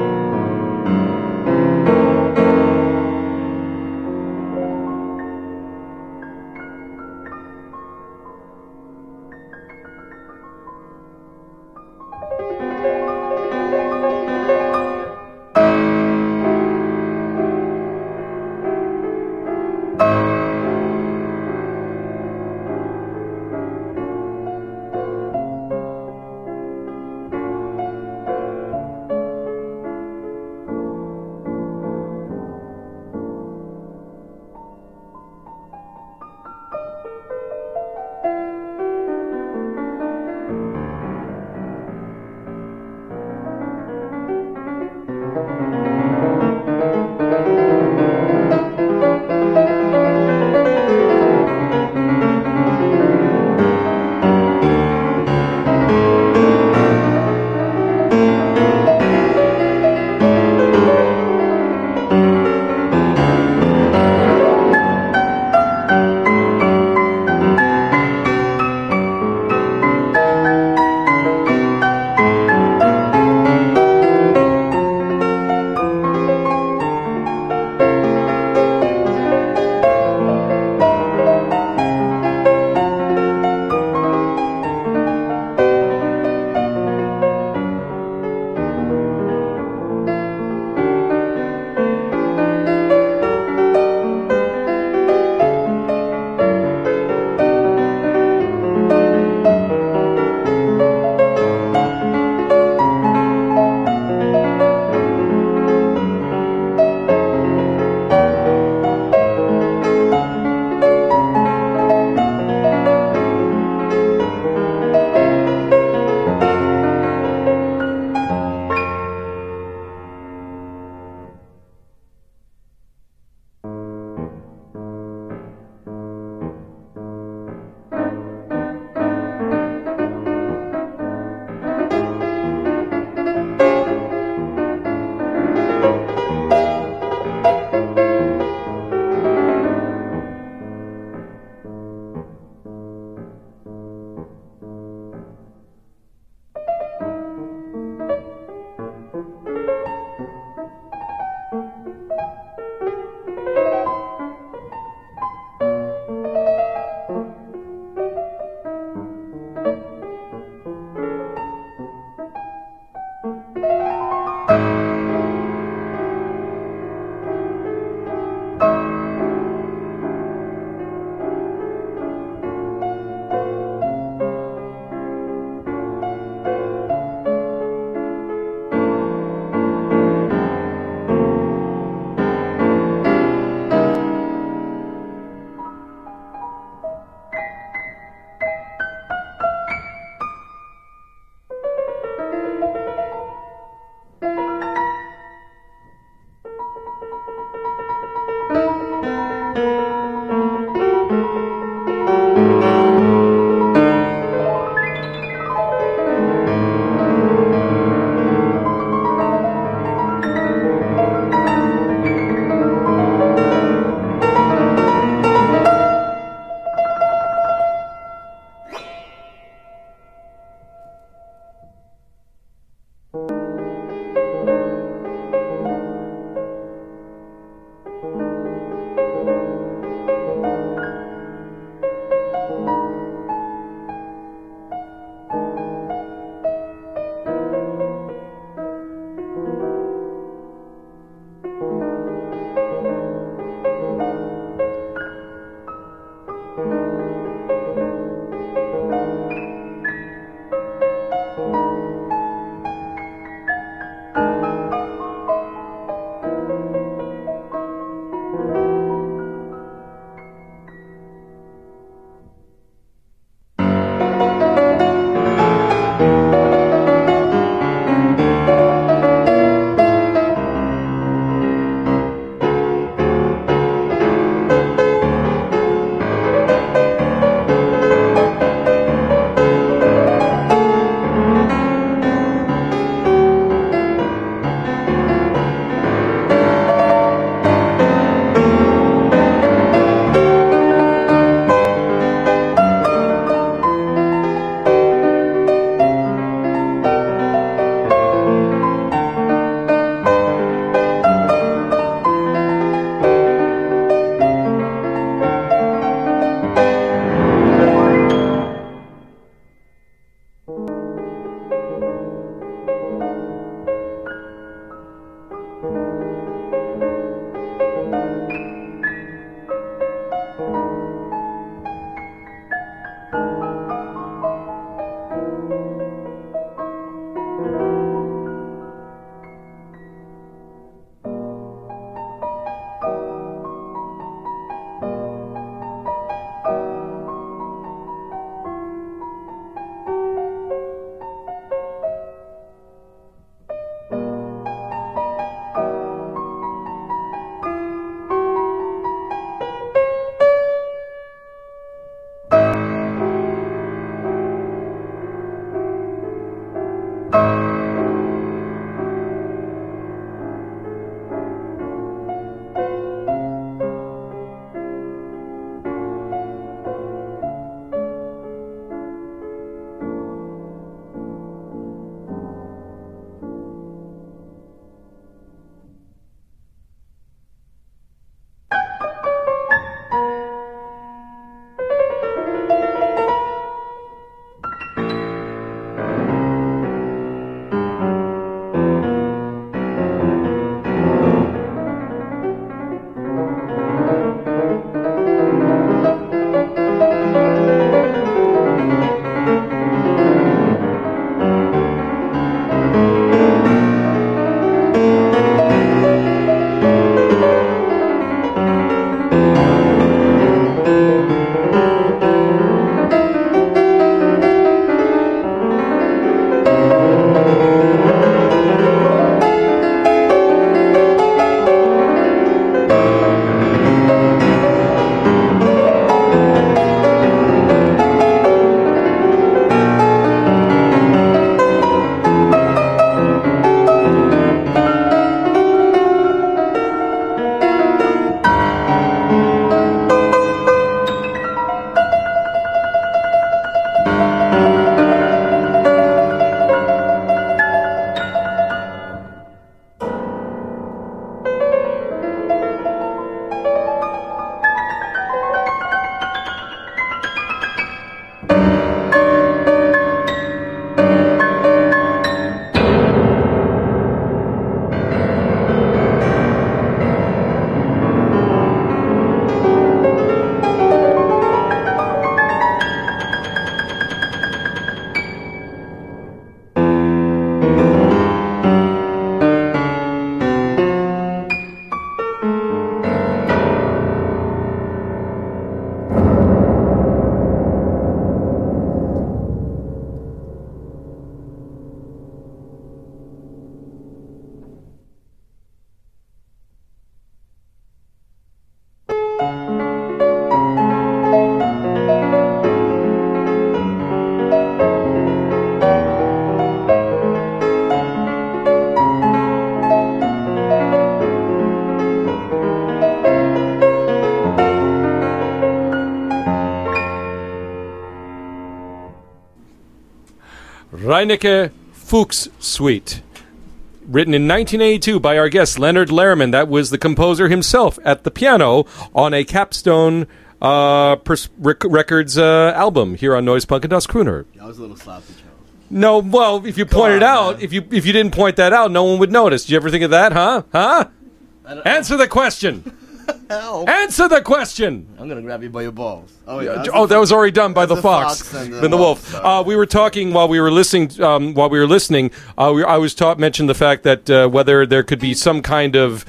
[SPEAKER 2] Reineke Fuchs Suite. Written in nineteen eighty-two by our guest Leonard Lehrman. That was the composer himself at the piano on a Capstone uh, pers- rec- Records uh, album here on Noise Punk and Das Crooner.
[SPEAKER 3] I was a little sloppy, Charles.
[SPEAKER 2] No, well, if you pointed
[SPEAKER 3] on,
[SPEAKER 2] out,
[SPEAKER 3] man.
[SPEAKER 2] if you if you didn't point that out, no one would notice. Did you ever think of that, huh? Huh? Answer the question.
[SPEAKER 3] Help.
[SPEAKER 2] Answer the question.
[SPEAKER 3] I'm going to grab you by your balls. Oh, yeah. that's
[SPEAKER 2] Oh,
[SPEAKER 3] the-
[SPEAKER 2] that was already done by the
[SPEAKER 3] the
[SPEAKER 2] fox,
[SPEAKER 3] fox and the
[SPEAKER 2] then the wolf.
[SPEAKER 3] wolf, sorry.
[SPEAKER 2] Uh, we were talking while we were listening. Um, while we were listening, uh, we, I was taught mentioned the fact that uh, whether there could be some kind of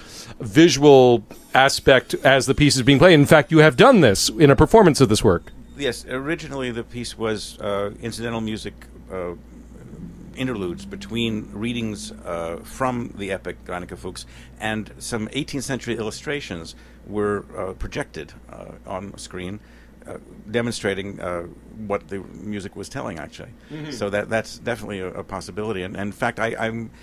[SPEAKER 2] visual aspect as the piece is being played. In fact, you have done this in a performance of this work.
[SPEAKER 4] Yes, originally the piece was uh, incidental music uh, interludes between readings uh, from the epic Reineke Fuchs, and some eighteenth century illustrations were uh, projected uh, on screen, uh, demonstrating uh, what the music was telling, actually. Mm-hmm. So that that's definitely a, a possibility. And, and in fact, I, I'm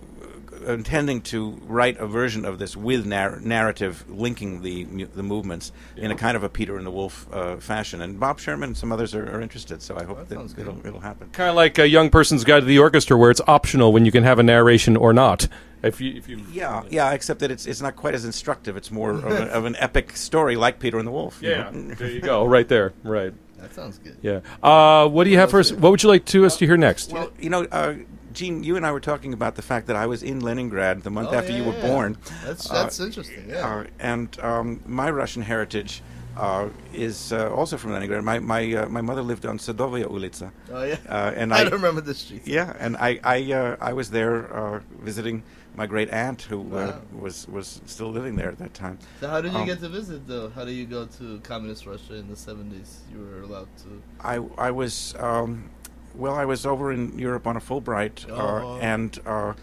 [SPEAKER 4] intending to write a version of this with nar- narrative linking the mu- the movements yeah. in a kind of a Peter and the Wolf uh, fashion. And Bob Sherman and some others are, are interested, so I hope that, that it'll, it'll happen.
[SPEAKER 2] Kind of like a young person's guide to the orchestra, where it's optional when you can have a narration or not. If you, if you,
[SPEAKER 4] yeah, yeah, except that it's it's not quite as instructive. It's more of, a, of an epic story, like Peter and the Wolf.
[SPEAKER 2] Yeah,
[SPEAKER 4] you know?
[SPEAKER 2] there you go, right there, right.
[SPEAKER 3] That sounds good.
[SPEAKER 2] Yeah. Uh, what do you have for us? What would you like to us to hear next?
[SPEAKER 4] Well, you know, uh, Gene, you and I were talking about the fact that I was in Leningrad the month
[SPEAKER 3] Oh,
[SPEAKER 4] after
[SPEAKER 3] yeah,
[SPEAKER 4] you were
[SPEAKER 3] yeah.
[SPEAKER 4] born.
[SPEAKER 3] That's
[SPEAKER 4] Uh,
[SPEAKER 3] that's interesting. Yeah.
[SPEAKER 4] Uh, and um, my Russian heritage uh, is uh, also from Leningrad. My my uh, my mother lived on Sadovaya Ulica.
[SPEAKER 3] oh yeah.
[SPEAKER 4] Uh, and
[SPEAKER 3] I
[SPEAKER 4] I,
[SPEAKER 3] don't remember the streets.
[SPEAKER 4] Yeah, and I I uh, I was there uh, visiting my great aunt who uh,
[SPEAKER 3] Wow.
[SPEAKER 4] was was still living there at that time.
[SPEAKER 3] So how did you
[SPEAKER 4] Um,
[SPEAKER 3] get to visit though? How did you go to communist Russia in the seventies? You were allowed to.
[SPEAKER 4] I I was um, well. I was over in Europe on a Fulbright, uh,
[SPEAKER 3] Oh.
[SPEAKER 4] and uh,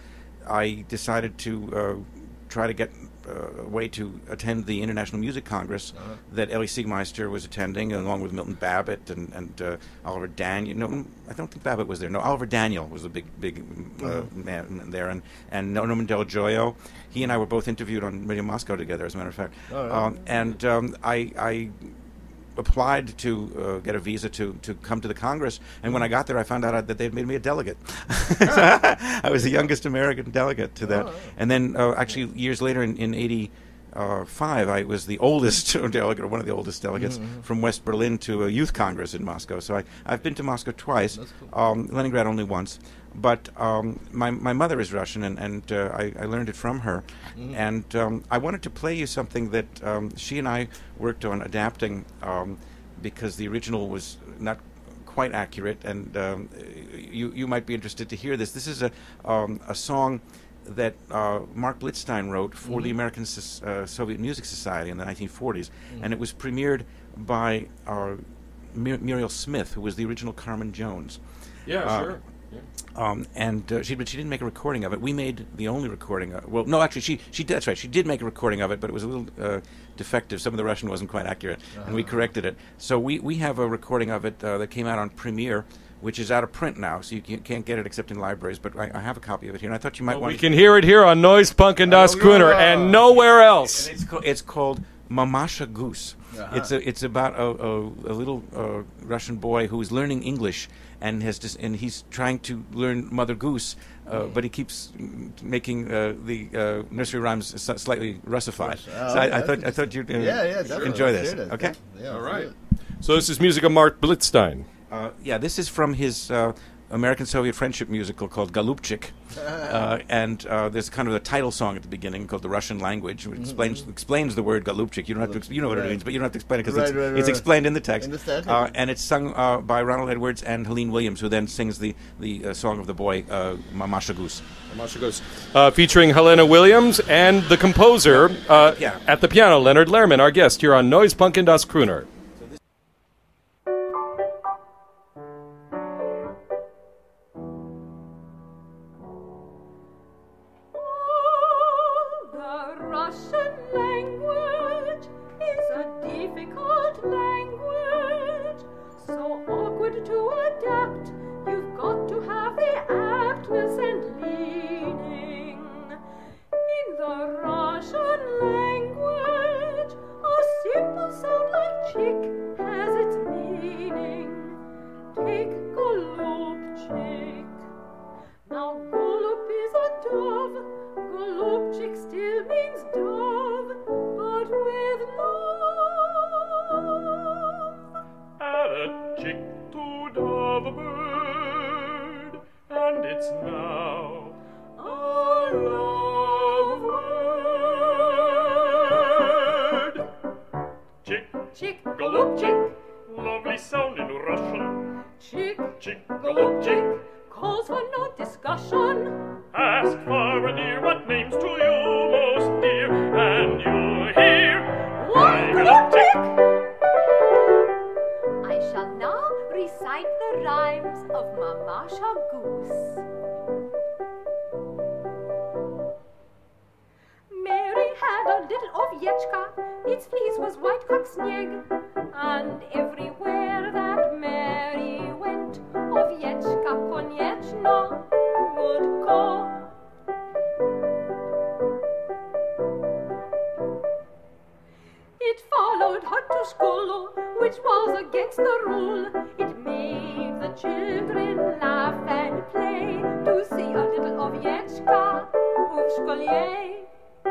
[SPEAKER 4] I decided to uh, try to get uh, a way to attend the International Music Congress
[SPEAKER 3] Uh-huh.
[SPEAKER 4] that Ellie Siegmeister was attending, along with Milton Babbitt and and uh, Oliver Daniel. No, I don't think Babbitt was there. No, Oliver Daniel was a big big uh,
[SPEAKER 3] Uh-huh.
[SPEAKER 4] man there, and and Norman Del Gioio. He and I were both interviewed on Radio Moscow together, as a matter of fact.
[SPEAKER 3] Oh, yeah.
[SPEAKER 4] um, and um, I I applied to uh, get a visa to, to come to the Congress, and when I got there, I found out that they'd made me a delegate. So I was the youngest American delegate to that.
[SPEAKER 3] Oh, yeah.
[SPEAKER 4] And then, uh, actually, years later, in, in eighty-five, I was the oldest delegate, or one of the oldest delegates,
[SPEAKER 3] Mm-hmm.
[SPEAKER 4] from West Berlin to a youth congress in Moscow. So I, I've been to Moscow twice,
[SPEAKER 3] That's cool.
[SPEAKER 4] um, Leningrad only once. But um, my, my mother is Russian, and, and uh, I, I learned it from her.
[SPEAKER 3] Mm-hmm.
[SPEAKER 4] And um, I wanted to play you something that um, she and I worked on adapting, um, because the original was not quite accurate. And um, you you might be interested to hear this. This is a um, a song that uh, Mark Blitzstein wrote for
[SPEAKER 3] Mm-hmm.
[SPEAKER 4] the American Sos- uh, Soviet Music Society in the nineteen forties,
[SPEAKER 3] Mm-hmm.
[SPEAKER 4] and it was premiered by uh, Mur- Muriel Smith, who was the original Carmen Jones.
[SPEAKER 2] Yeah,
[SPEAKER 4] Uh,
[SPEAKER 2] sure.
[SPEAKER 4] Um, and uh, she, but she didn't make a recording of it. We made the only recording. Of, well, no, actually, she she did, that's right. She did make a recording of it, but it was a little uh, defective. Some of the Russian wasn't quite accurate, and we corrected it. So we, we have a recording of it uh, that came out on Premiere, which is out of print now, so you can't, can't get it except in libraries. But I, I have a copy of it here, and I thought you might
[SPEAKER 2] Well,
[SPEAKER 4] want.
[SPEAKER 2] we can hear it here on Noise Punk and Das
[SPEAKER 3] Oh,
[SPEAKER 2] Crooner,
[SPEAKER 3] yeah.
[SPEAKER 2] and nowhere else.
[SPEAKER 4] It's, co- it's called Mamasha Goose.
[SPEAKER 3] Uh-huh.
[SPEAKER 4] It's a, it's about a, a, a little uh, Russian boy who is learning English, and has just, and he's trying to learn Mother Goose, uh, but he keeps mm, making uh, the uh, nursery rhymes s- slightly Russified.
[SPEAKER 3] Russian. Oh,
[SPEAKER 4] so I, I
[SPEAKER 3] that's
[SPEAKER 4] thought I thought you'd uh,
[SPEAKER 3] yeah, yeah, definitely.
[SPEAKER 4] enjoy
[SPEAKER 3] Let's
[SPEAKER 4] this.
[SPEAKER 3] hear that.
[SPEAKER 4] Okay.
[SPEAKER 3] Yeah,
[SPEAKER 2] All
[SPEAKER 3] let's
[SPEAKER 2] right.
[SPEAKER 3] do it.
[SPEAKER 2] So this is music of Mark Blitzstein.
[SPEAKER 4] Uh, yeah, this is from his uh, American-Soviet friendship musical called Golubchik, uh, and uh, there's kind of a title song at the beginning called "The Russian Language," which explains explains the word Golubchik. You don't have to, ex- you know what
[SPEAKER 3] Right.
[SPEAKER 4] it means, but you don't have to explain it because
[SPEAKER 3] Right,
[SPEAKER 4] it's,
[SPEAKER 3] right, right,
[SPEAKER 4] it's
[SPEAKER 3] right.
[SPEAKER 4] explained in the text.
[SPEAKER 3] In the text,
[SPEAKER 4] uh,
[SPEAKER 3] okay.
[SPEAKER 4] and it's sung uh, by Ronald Edwards and Helene Williams, who then sings the the uh, song of the boy, uh, Mamasha Goose.
[SPEAKER 2] Masha goes, uh, featuring Helena Williams and the composer uh,
[SPEAKER 4] Yeah.
[SPEAKER 2] at the piano, Leonard Lehrman, our guest here on Noise Punk and Das Crooner.
[SPEAKER 5] The Russian language is a difficult language, so awkward to adapt. You've got to have the aptness and leaning. In the Russian language, a simple sound like chick has its meaning. Take Golubchik. Now Golub is a dove, Golubchik still means dove, but with love.
[SPEAKER 6] Add a chick to dove bird, and it's now
[SPEAKER 5] A love word.
[SPEAKER 6] chick,
[SPEAKER 5] Chick, Golubchik,
[SPEAKER 6] lovely sound in Russian.
[SPEAKER 5] chick,
[SPEAKER 6] Chick,
[SPEAKER 5] Golubchik, calls for no discussion.
[SPEAKER 6] Ask far and near what names to you most dear, and you'll hear
[SPEAKER 5] Why, Golubchik?
[SPEAKER 7] I shall now recite the rhymes of Mamasha Goose.
[SPEAKER 5] Mary had a little owieczka, its fleece was white как снег, and everywhere that Mary went, owieczka koniecznie would go. It followed her to school, which was against the rule. It made the children laugh and play to see a little owieczka w szkole.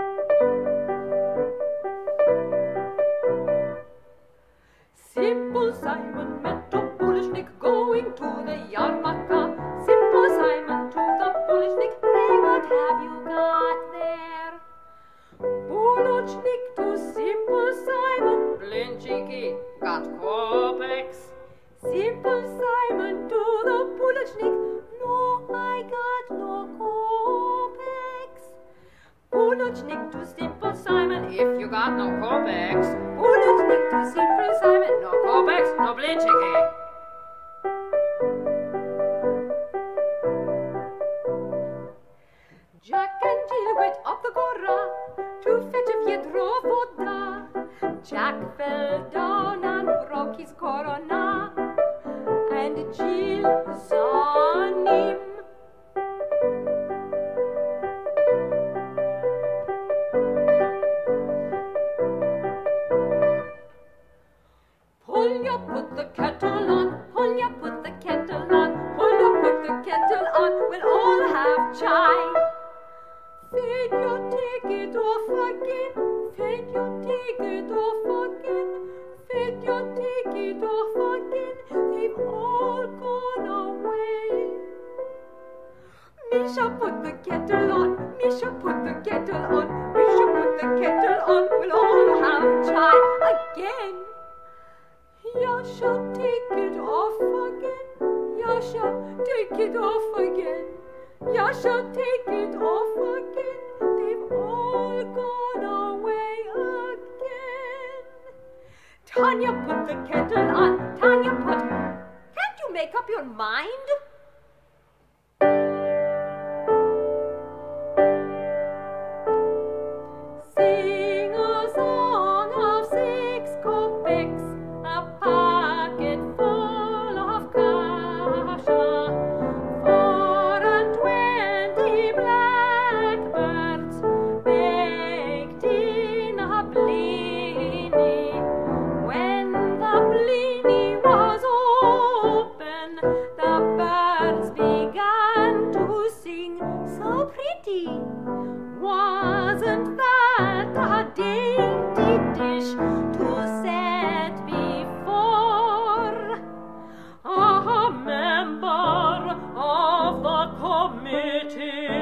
[SPEAKER 5] Simple Simon met a Bulishnik going to the yarmulke. Simple Simon to the Bulishnik, pray what have you got there? Bulishnik to Simple Simon, Blinchiki got kopecks. Simple Simon to the Bulishnik, no, I got no kopecks. Bulishnik to Simple Simon, if you got no kopecks. Bulishnik to Simple Simon, no kopecks, no blinchiki. Jack and Jill went up the Gora to fetch a vedro voda. Jack fell down and broke his corona, and Jill saw him. Pull ya, put the kettle on, pull ya, put the kettle on, pull ya, put the kettle on, we'll all have chai. Then you take it off again, then you take it off again, then you take it off again, they've all gone away. Misha put the kettle on, Misha put the kettle on, Misha put the kettle on, we'll all have chai again. Yasha, take it off again. Yasha, take it off again. Yasha, take it off again. They've all gone away again. Tanya, put the kettle on. Tanya, put. Can't you make up your mind? Sing a song of six kopecks, a pocket full of kasha, four and twenty blackbirds baked in a blini. When the blini was open, the bird committee.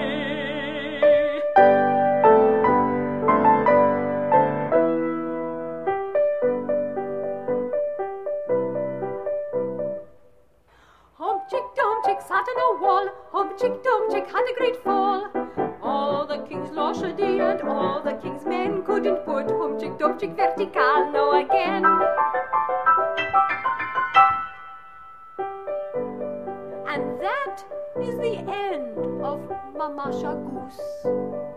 [SPEAKER 5] Hump-chick-dump-chick sat on a wall. Hump-chick-dump-chick had a great fall. All the king's logedy and all the king's men couldn't put Hump-chick-dump-chick vertical now again. And that is the end of Mamasha Goose.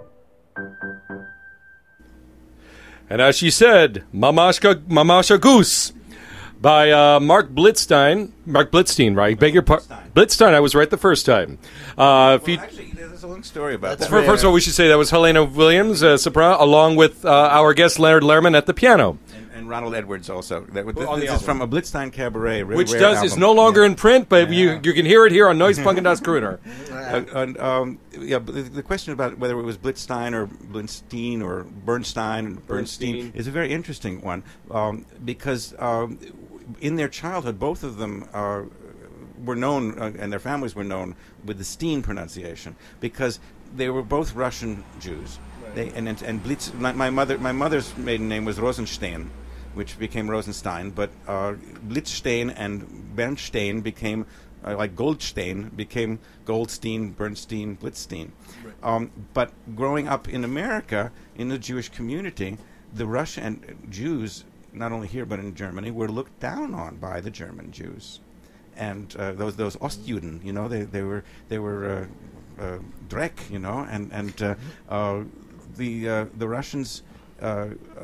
[SPEAKER 2] And as she said, Mamashka, Mamasha Goose by uh, Mark Blitzstein. Mark Blitzstein, right? Beg your pardon. Blitzstein, I was right the first time. Uh, if
[SPEAKER 4] Well,
[SPEAKER 2] you,
[SPEAKER 4] actually, there's a long story about
[SPEAKER 3] That's
[SPEAKER 4] that.
[SPEAKER 2] for, first of all, we should say that was Helena Williams, uh, soprano, along with uh, our guest Leonard Lerman at the piano,
[SPEAKER 4] And, and Ronald Edwards also. That, this
[SPEAKER 2] on the
[SPEAKER 4] this is
[SPEAKER 2] album.
[SPEAKER 4] from a Blitzstein Cabaret, really
[SPEAKER 2] which
[SPEAKER 4] rare
[SPEAKER 2] does is
[SPEAKER 4] album.
[SPEAKER 2] no longer
[SPEAKER 4] Yeah.
[SPEAKER 2] in print, but
[SPEAKER 4] Yeah.
[SPEAKER 2] you you can hear it here on Noise Punk and Das Gruner.
[SPEAKER 4] Uh, and um, yeah, but the, the question about whether it was Blitzstein or Blinstein or Bernstein and Bernstein,
[SPEAKER 2] Bernstein.
[SPEAKER 4] is a very interesting one um, because um, in their childhood, both of them uh, were known uh, and their families were known with the Steen pronunciation because they were both Russian Jews. They, and and, and Blitz, my, my mother, my mother's maiden name was Rosenstein, which became Rosenstein, but uh, Blitzstein and Bernstein became. Uh, like Goldstein became Goldstein, Bernstein, Blitzstein. Um, but growing up in America, in the Jewish community, the Russian and Jews, not only here but in Germany, were looked down on by the German Jews, and uh, those those Ostjuden, you know, they they were they were uh, uh, Dreck, you know, and and uh, uh, the uh, the Russians. Uh, uh,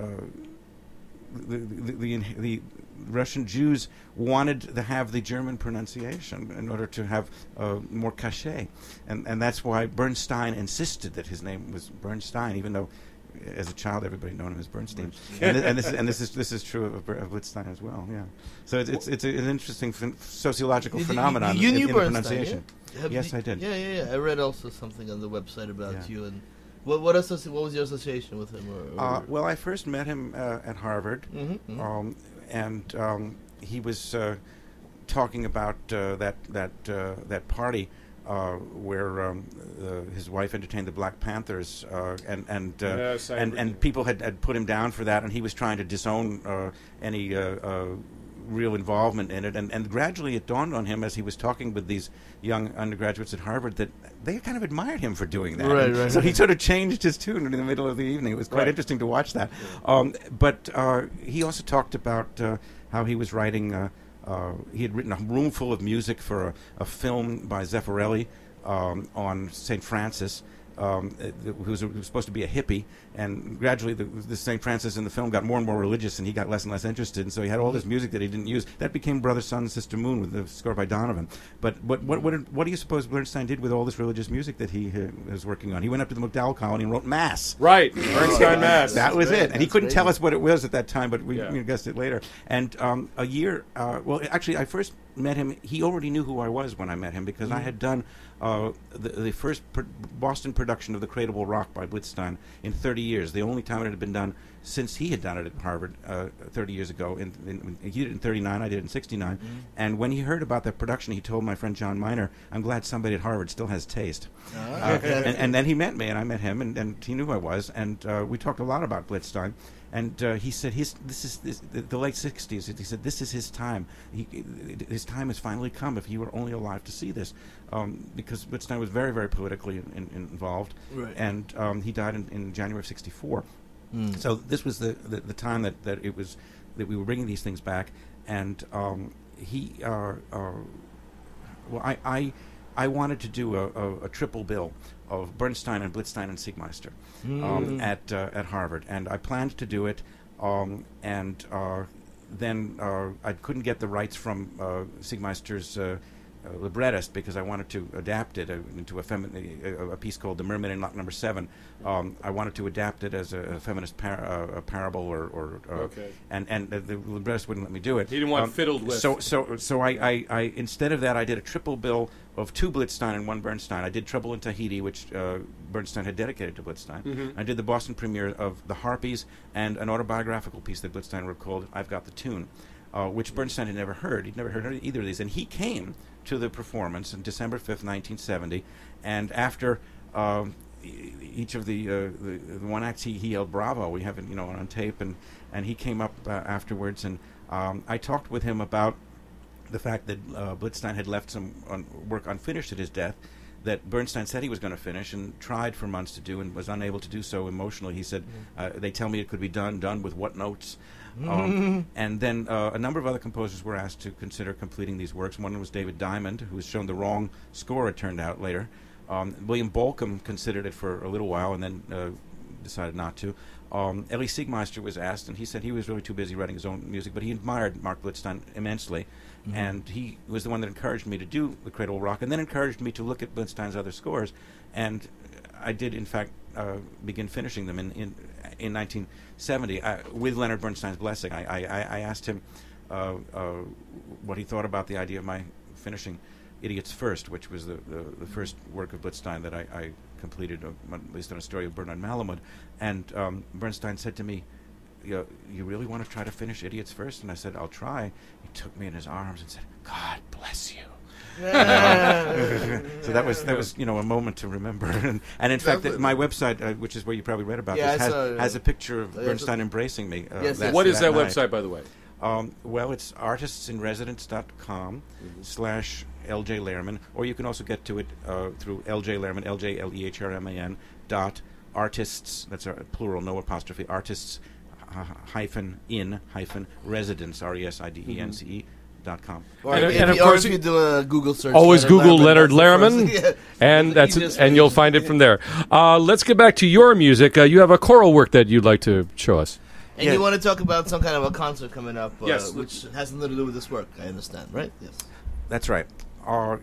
[SPEAKER 4] the, the, the, the Russian Jews wanted to have the German pronunciation in order to have uh, more cachet, and and that's why Bernstein insisted that his name was Bernstein, even though as a child everybody known him as Bernstein. and, th- and this is, and this is this is true of, of Blitzstein as well. Yeah, so it's it's, it's a, an interesting ph- sociological
[SPEAKER 3] You- you-
[SPEAKER 4] phenomenon
[SPEAKER 3] you
[SPEAKER 4] in,
[SPEAKER 3] knew
[SPEAKER 4] in the
[SPEAKER 3] Bernstein,
[SPEAKER 4] pronunciation.
[SPEAKER 3] yeah? Have
[SPEAKER 4] Yes,
[SPEAKER 3] you-
[SPEAKER 4] I did.
[SPEAKER 3] Yeah, yeah, yeah. I read also something on the website about
[SPEAKER 4] Yeah.
[SPEAKER 3] you and what what associ- what was your association with him? Or, or
[SPEAKER 4] Uh, well, I first met him uh, at Harvard,
[SPEAKER 3] Mhm, mhm.
[SPEAKER 4] Um, and um, he was uh, talking about uh, that that uh, that party uh, where um, uh, his wife entertained the Black Panthers, uh, and and uh,
[SPEAKER 2] Yes, I
[SPEAKER 4] and
[SPEAKER 2] agree.
[SPEAKER 4] and people had, had put him down for that, and he was trying to disown uh, any. Uh, uh, real involvement in it, and, and gradually it dawned on him as he was talking with these young undergraduates at Harvard that they kind of admired him for doing that.
[SPEAKER 3] Right,
[SPEAKER 4] And
[SPEAKER 3] right,
[SPEAKER 4] so he
[SPEAKER 3] right.
[SPEAKER 4] sort of changed his tune in the middle of the evening. It was quite
[SPEAKER 2] Right.
[SPEAKER 4] interesting to watch that. Um, but uh, he also talked about uh, how he was writing, uh, uh, he had written a room full of music for a, a film by Zeffirelli um, on Saint Francis. Um, uh, who was, who was supposed to be a hippie, and gradually the, the Saint Francis in the film got more and more religious, and he got less and less interested, and so he had all this music that he didn't use. That became Brother, Sun, Sister, Moon with the score by Donovan. But what what what, did, what do you suppose Bernstein did with all this religious music that he uh, was working on? He went up to the McDowell Colony and wrote Mass.
[SPEAKER 2] Right, Bernstein Mass.
[SPEAKER 4] That was
[SPEAKER 3] great.
[SPEAKER 4] it, and he
[SPEAKER 3] That's
[SPEAKER 4] couldn't
[SPEAKER 3] great.
[SPEAKER 4] tell us what it was at that time, but we,
[SPEAKER 2] Yeah.
[SPEAKER 4] we guessed it later. And um, a year, uh, well, actually, I first met him. He already knew who I was when I met him because I had done uh, the, the first pr- Boston production of The Cradle Rock by Blitzstein in thirty years. The only time it had been done since he had done it at Harvard uh, thirty years ago. In, in, in, he did it in thirty-nine. I did it in sixty-nine. And when he heard about that production, he told my friend John Miner, "I'm glad somebody at Harvard still has taste." Uh, and, and then he met me, and I met him, and, and he knew who I was, and uh, we talked a lot about Blitzstein. And uh, he said, "His this is this, the, the late sixties." He said, "This is his time. He, his time has finally come. If he were only alive to see this, um, because Blitzstein was very, very politically in, in, involved,
[SPEAKER 3] Right.
[SPEAKER 4] and um, he died in, in January of sixty-four. So this was the, the, the time that, that it was that we were bringing these things back, and um, he, uh, uh, well, I, I, I wanted to do a, a, a triple bill of Bernstein and Blitzstein and Siegmeister um, at uh, at Harvard, and I planned to do it, um, and uh, then uh, I couldn't get the rights from uh, Siegmeister's uh, uh, librettist because I wanted to adapt it uh, into a, femi- a, a piece called The Mermaid in Lock Number Seven. Um, I wanted to adapt it as a, a feminist par- uh, a parable, or, or uh,
[SPEAKER 2] Okay.
[SPEAKER 4] and and uh, the librettist wouldn't let me do it.
[SPEAKER 2] He didn't want fiddled with.
[SPEAKER 4] So so so I, I, I instead of that I did a triple bill of two Blitzstein and one Bernstein. I did Trouble in Tahiti, which uh, Bernstein had dedicated to Blitzstein.
[SPEAKER 2] Mm-hmm.
[SPEAKER 4] I did the Boston premiere of The Harpies and an autobiographical piece that Blitzstein wrote called I've Got the Tune, uh, which Bernstein had never heard. He'd never heard either of these. And he came to the performance on December fifth, nineteen seventy, and after um, e- each of the, uh, the the one acts, he, he yelled "Bravo!" We have it, you know, on tape, and and he came up uh, afterwards, and um, I talked with him about the fact that uh, Blitzstein had left some un- work unfinished at his death, that Bernstein said he was going to finish and tried for months to do and was unable to do so emotionally. He said, uh, they tell me it could be done, done with what notes? Um, and then uh, a number of other composers were asked to consider completing these works. One was David Diamond, who was shown the wrong score, it turned out, later. Um, William Bolcom considered it for a little while and then uh, decided not to. Um, Elie Siegmeister was asked, and he said he was really too busy writing his own music, but he admired Mark Blitzstein immensely. Mm-hmm. And he was the one that encouraged me to do The Cradle Will Rock, and then encouraged me to look at Blitzstein's other scores. And I did, in fact, uh, begin finishing them in in, in nineteen seventy I, with Leonard Bernstein's blessing. I, I, I asked him uh, uh, what he thought about the idea of my finishing Idiots First, which was the, the, the first work of Blitzstein that I, I completed, uh, based on a story of Bernard Malamud. And um, Bernstein said to me, You, you really want to try to finish Idiots First? And I said, I'll try. He took me in his arms and said, God bless you. So that was that was you know a moment to remember. and, and in fact, th- my website, uh, which is where you probably read about
[SPEAKER 3] Yeah,
[SPEAKER 4] this,
[SPEAKER 3] I
[SPEAKER 4] has,
[SPEAKER 3] saw, uh,
[SPEAKER 4] has a picture of
[SPEAKER 3] yes,
[SPEAKER 4] Bernstein
[SPEAKER 3] uh,
[SPEAKER 4] embracing me. Uh,
[SPEAKER 3] yes,
[SPEAKER 4] that,
[SPEAKER 2] What is that,
[SPEAKER 4] night.
[SPEAKER 2] website, by the way?
[SPEAKER 4] Um, well, it's artists in residence dot com mm-hmm. slash L J Lehrman, or you can also get to it uh, through L J Lehrman, L J L E H R M A N, dot artists, that's a plural, no apostrophe, artists uh, hyphen in hyphen residence, R E S I D E N C E, dot com.
[SPEAKER 3] Or
[SPEAKER 2] And-
[SPEAKER 3] if,
[SPEAKER 2] and
[SPEAKER 3] if
[SPEAKER 2] of
[SPEAKER 3] you, or
[SPEAKER 2] course
[SPEAKER 3] if you do a Google search,
[SPEAKER 2] Always
[SPEAKER 3] Leonard
[SPEAKER 2] Google
[SPEAKER 3] Lehrman,
[SPEAKER 2] Leonard
[SPEAKER 3] that's the
[SPEAKER 2] Lehrman,
[SPEAKER 3] first- yeah.
[SPEAKER 2] and
[SPEAKER 3] The
[SPEAKER 2] that's
[SPEAKER 3] easiest
[SPEAKER 2] and
[SPEAKER 3] way
[SPEAKER 2] you'll
[SPEAKER 3] to-
[SPEAKER 2] find it from there. Uh, let's get back to your music. Uh, you have a choral work that you'd like to show us.
[SPEAKER 3] And
[SPEAKER 4] Yeah.
[SPEAKER 3] you want to talk about some kind of a concert coming up, uh,
[SPEAKER 2] Yes.
[SPEAKER 3] which has nothing to do with this work, I understand, right? Yes.
[SPEAKER 4] That's right. Uh,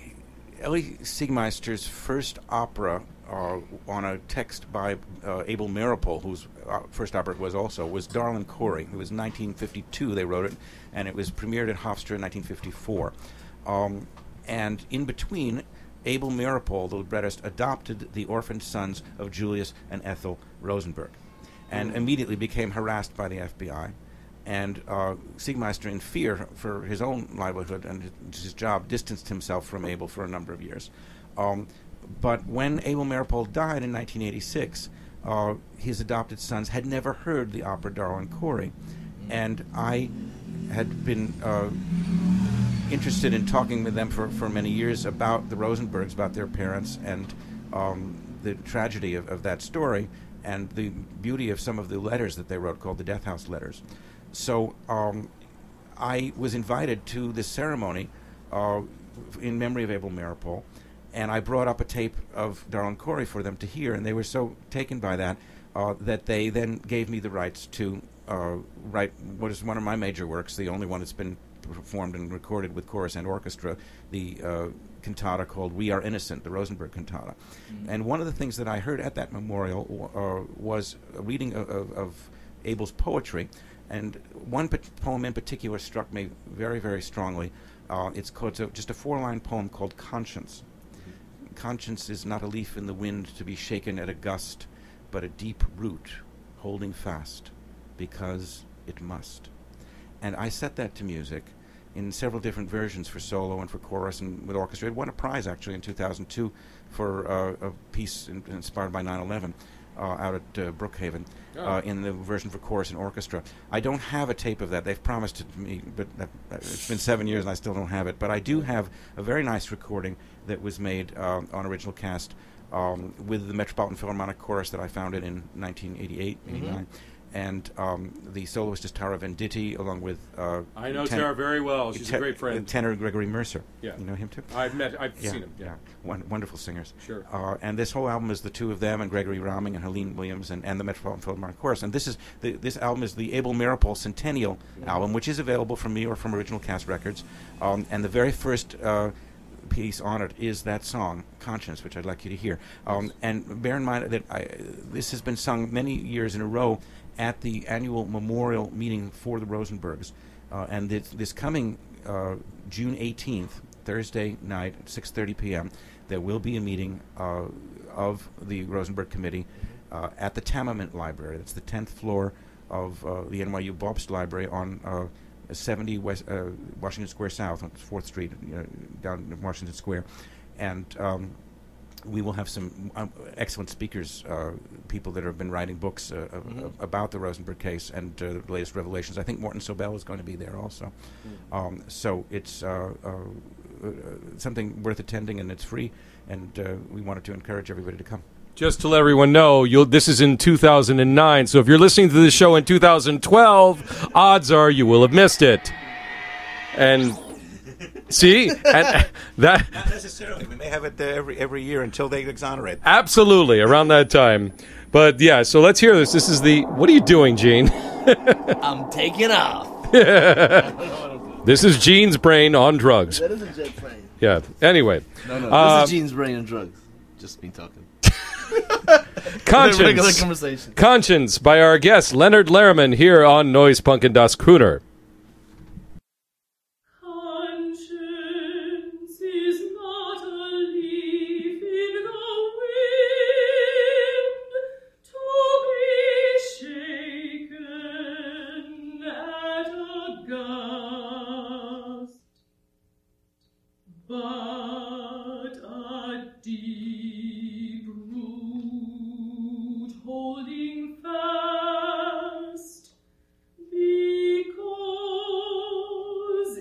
[SPEAKER 4] Elie Siegmeister's first opera uh, on a text by uh, Abel Meeropol, whose uh, first opera was also, was Darlin Corey. It was nineteen fifty-two they wrote it, and it was premiered at Hofstra in nineteen fifty-four. Um, and in between, Abel Meeropol, the librettist, adopted the orphaned sons of Julius and Ethel Rosenberg, and immediately became harassed by the F B I. And uh, Siegmeister, in fear for his own livelihood and his, his job, distanced himself from Abel for a number of years. Um, but when Abel Meeropol died in nineteen eighty-six, uh, his adopted sons had never heard the opera Darlin Corey. And I had been uh, interested in talking with them for, for many years about the Rosenbergs, about their parents, and um, the tragedy of, of that story, and the beauty of some of the letters that they wrote, called the Death House Letters. So um, I was invited to this ceremony uh, in memory of Abel Meeropol, and I brought up a tape of Darlin Corey for them to hear, and they were so taken by that uh, that they then gave me the rights to uh, write what is one of my major works, the only one that's been performed and recorded with chorus and orchestra, the uh, cantata called We Are Innocent, the Rosenberg cantata. Mm-hmm. And one of the things that I heard at that memorial w- uh, was a reading of, of, of Abel's poetry, and one pat- poem in particular struck me very, very strongly. Uh, it's called it's a, just a four-line poem called Conscience. Mm-hmm. Conscience is not a leaf in the wind to be shaken at a gust, but a deep root holding fast, because it must. And I set that to music in several different versions for solo and for chorus and with orchestra. It won a prize, actually, in two thousand two for uh, a piece in, inspired by nine eleven uh, out at uh, Brookhaven oh. uh, in the version for chorus and orchestra. I don't have a tape of that. They've promised it to me, but uh, it's been seven years and I still don't have it. But I do have a very nice recording that was made uh, on Original Cast um, with the Metropolitan Philharmonic Chorus that I founded in nineteen eighty-eight, eighty-nine. And um, the soloist is Tara Venditti, along with uh,
[SPEAKER 2] I know
[SPEAKER 4] ten-
[SPEAKER 2] Tara very well. She's
[SPEAKER 4] te-
[SPEAKER 2] a great friend.
[SPEAKER 4] tenor Gregory Mercer.
[SPEAKER 2] Yeah.
[SPEAKER 4] You know him too?
[SPEAKER 2] I've met. I've
[SPEAKER 4] Yeah,
[SPEAKER 2] seen him. Yeah.
[SPEAKER 4] yeah. Won- wonderful singers.
[SPEAKER 2] Sure.
[SPEAKER 4] Uh, and this whole album is the two of them, and Gregory Raming and Helene Williams, and, and the Metropolitan Philharmonic Chorus. And this is the, this album is the Abel Meeropol Centennial
[SPEAKER 2] Mm-hmm.
[SPEAKER 4] album, which is available from me or from Original Cast Records. Um, and the very first uh, piece on it is that song, Conscience, which I'd like you to hear. Um, and bear in mind that I, this has been sung many years in a row at the annual memorial meeting for the Rosenbergs. Uh, and this, this coming uh, June eighteenth, Thursday night at six thirty p.m., there will be a meeting uh, of the Rosenberg Committee uh, at the Tamament Library. That's the tenth floor of uh, the N Y U Bobst Library on uh, seventy West, uh, Washington Square South on fourth Street, uh, down in Washington Square. And um, we will have some um, excellent speakers, uh, people that have been writing books uh,
[SPEAKER 3] Mm-hmm.
[SPEAKER 4] uh, about the Rosenberg case and uh, the latest revelations. I think Morton Sobel is going to be there also.
[SPEAKER 3] Mm.
[SPEAKER 4] Um, so it's uh, uh, uh, something worth attending, and it's free, and uh, we wanted to encourage everybody to come.
[SPEAKER 2] Just to let everyone know, you'll, this is in two thousand nine, so if you're listening to this show in two thousand twelve, odds are you will have missed it. And see, and that
[SPEAKER 4] Not necessarily. We may have it uh, every every year until they exonerate.
[SPEAKER 2] absolutely around that time. But yeah, so let's hear this. This is the. What are you doing, Gene?
[SPEAKER 3] I'm taking off.
[SPEAKER 2] This is Gene's brain on drugs.
[SPEAKER 3] That is a jet plane.
[SPEAKER 2] Yeah. Anyway,
[SPEAKER 3] No, no.
[SPEAKER 2] Uh,
[SPEAKER 3] this is Gene's brain and drugs. Just me talking. Regular
[SPEAKER 2] Conscience.
[SPEAKER 3] conversation.
[SPEAKER 2] Conscience by our guest Leonard Lehrman here on Noise Punk and Das Crooner.
[SPEAKER 6] Conscience is not a leaf in the wind to be shaken at a gust, but a deep root holding fast, because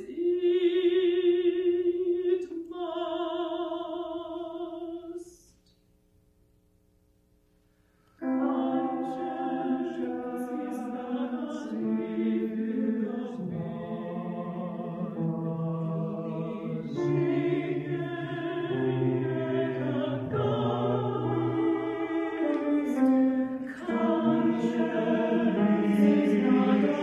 [SPEAKER 6] it must. Conscience is not a leaf in the wind, shaken at a gust. Conscience is not a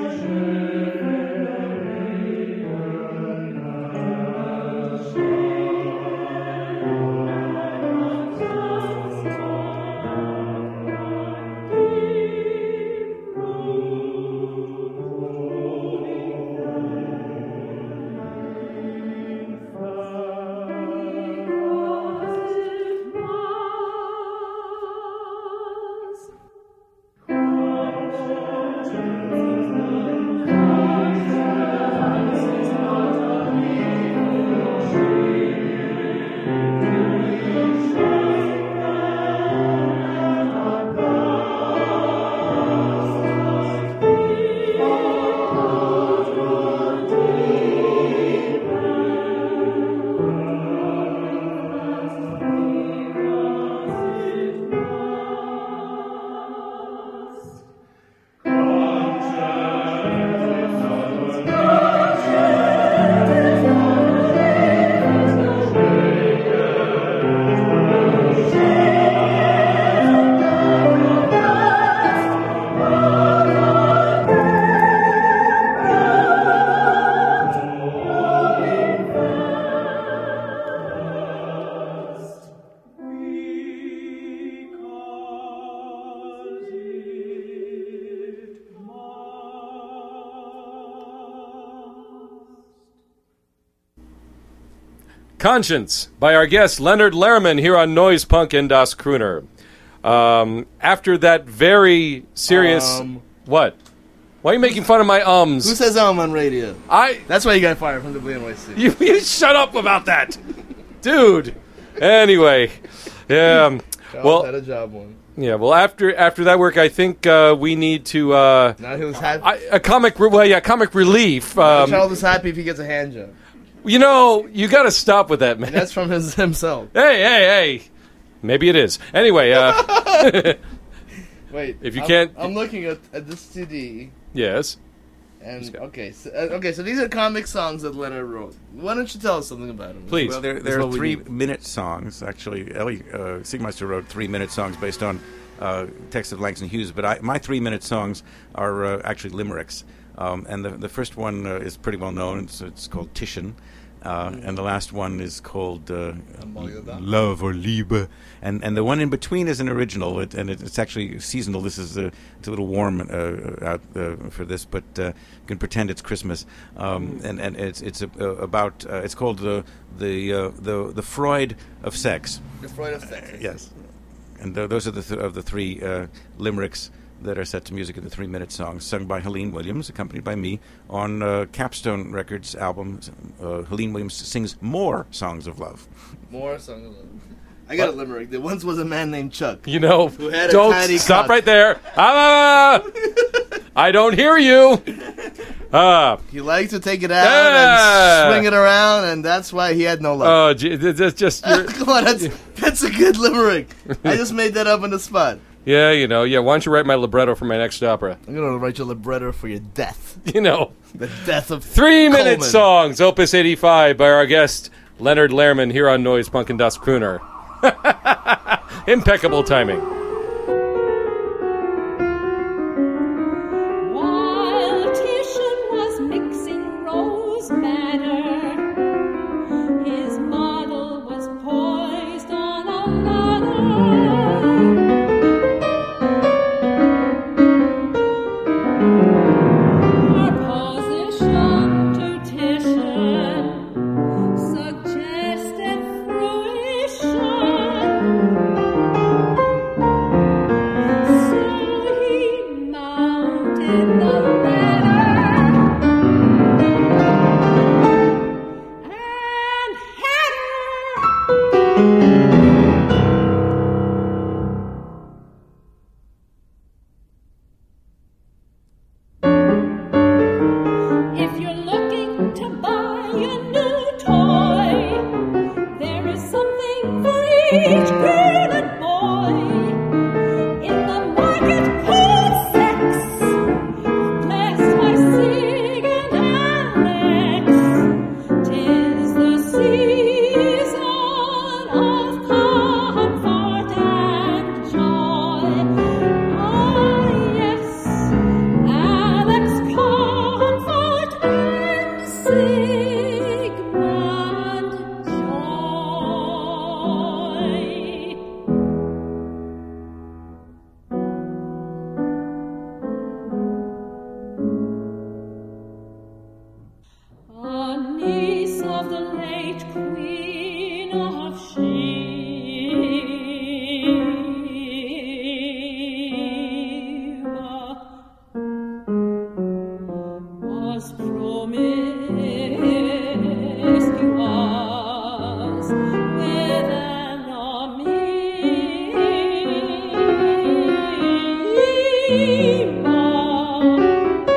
[SPEAKER 2] Conscience by our guest Leonard Lehrman here on Noise Punk and Das Crooner. Um, after that very serious.
[SPEAKER 3] Um.
[SPEAKER 2] What? Why are you making fun of my ums?
[SPEAKER 3] Who says um on radio?
[SPEAKER 2] I.
[SPEAKER 3] That's why you got fired from W N Y C.
[SPEAKER 2] You, you shut up about that, dude. Anyway, yeah. um,
[SPEAKER 3] Charles
[SPEAKER 2] Well,
[SPEAKER 3] had a job one.
[SPEAKER 2] yeah. Well, after after that work, I think uh, we need to uh,
[SPEAKER 3] Now he was happy.
[SPEAKER 2] I, a comic. Re- well, yeah, comic relief. Um,
[SPEAKER 3] Charles is happy if he gets a hand job.
[SPEAKER 2] you know, you got to stop with that, man.
[SPEAKER 3] That's from his himself.
[SPEAKER 2] Hey, hey, hey. Maybe it is. Anyway, uh,
[SPEAKER 3] Wait.
[SPEAKER 2] If you
[SPEAKER 3] I'm,
[SPEAKER 2] can't-
[SPEAKER 3] I'm looking at, at this C D,
[SPEAKER 2] yes.
[SPEAKER 3] and
[SPEAKER 2] go.
[SPEAKER 3] okay, so, uh, okay. So these are comic songs that Leonard wrote. Why don't you tell us something about them?
[SPEAKER 2] Please.
[SPEAKER 4] Well, there,
[SPEAKER 3] That's
[SPEAKER 4] there
[SPEAKER 3] what
[SPEAKER 4] are
[SPEAKER 3] we
[SPEAKER 4] three
[SPEAKER 3] need.
[SPEAKER 4] minute songs. Actually, Ellie uh, Siegmeister wrote three minute songs based on uh, text of Langston Hughes. But I, my three minute songs are uh, actually limericks. Um, and the, the first one uh, is pretty well known. It's, it's called Titian. Uh, and the last one is called uh, Love or Liebe, and and the one in between is an original, it, and it, it's actually seasonal. This is uh, it's a little warm uh, out uh, for this, but uh, you can pretend it's Christmas. Um, and and it's it's a, uh, about uh, it's called the the uh, the the Freud of sex.
[SPEAKER 3] The Freud of sex.
[SPEAKER 4] Yes, and th- those are the th- of the three uh, limericks that are set to music in the three-minute songs, sung by Helene Williams, accompanied by me, on uh, Capstone Records album. Uh, Helene Williams sings more songs of love.
[SPEAKER 3] More songs. I got a limerick. There once was a man named Chuck.
[SPEAKER 2] You know,
[SPEAKER 3] Who had a
[SPEAKER 2] don't
[SPEAKER 3] tiny
[SPEAKER 2] stop
[SPEAKER 3] cock.
[SPEAKER 2] right there. Ah, I don't hear you. Ah,
[SPEAKER 3] He liked to take it out
[SPEAKER 2] Yeah.
[SPEAKER 3] and swing it around, and that's why he had no luck.
[SPEAKER 2] oh, gee, th- that's just you're,
[SPEAKER 3] Come on, that's that's a good limerick. I just made that up on the spot.
[SPEAKER 2] yeah, you know, yeah. Why don't you write my libretto for my next opera?
[SPEAKER 3] I'm gonna write your libretto for your death.
[SPEAKER 2] You know,
[SPEAKER 3] The death of
[SPEAKER 2] three-minute
[SPEAKER 3] Coleman.
[SPEAKER 2] songs, Opus eighty-five, by our guest Leonard Lehrman here on Noise Punk and Das Crooner. Impeccable timing.
[SPEAKER 5] While Titian was mixing rose madder, his model was poised on a ladder. Her position to Titian suggested fruition. So he mounted the ladder and had her. If you're looking to buy a new toy, there is something for each girl and boy. In the market called sex, blessed by Sig and Alex, 'tis the season of comfort and joy. Oh yes, Alex comfort and Sigmund joy. A niece of the late Queen of Sheba was promiscuous with an amoeba.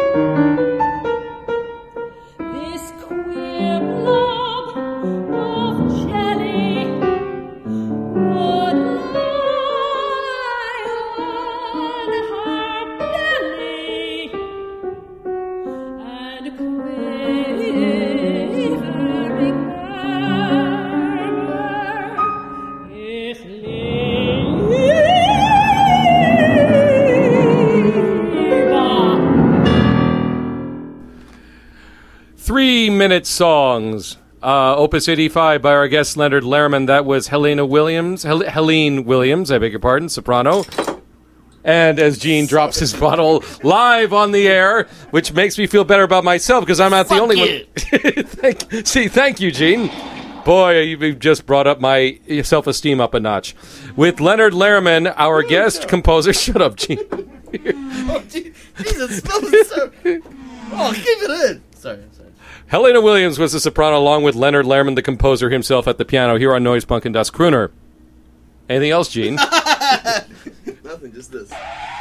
[SPEAKER 5] This queer blob of jelly would lie on her belly and quavering murmur, "Ich liebe."
[SPEAKER 2] Three-minute songs. Uh, Opus eighty-five by our guest Leonard Lehrman. That was Helena Williams. Hel- Helene Williams, I beg your pardon, soprano. And as Gene drops his bottle live on the air, which makes me feel better about myself because I'm not the
[SPEAKER 3] Fuck
[SPEAKER 2] only
[SPEAKER 3] you.
[SPEAKER 2] one. thank, see, thank you, Gene. Boy, you've just brought up my self-esteem up a notch. With Leonard Lehrman, our guest composer. Shut up, Gene.
[SPEAKER 3] Oh, gee, Jesus, smell the syrup. Oh, keep it in. Sorry, sorry.
[SPEAKER 2] Helena Williams was the soprano, along with Leonard Lehrman, the composer himself, at the piano here on Noise Punk and Das Crooner. Anything else, Gene?
[SPEAKER 3] Nothing, just this.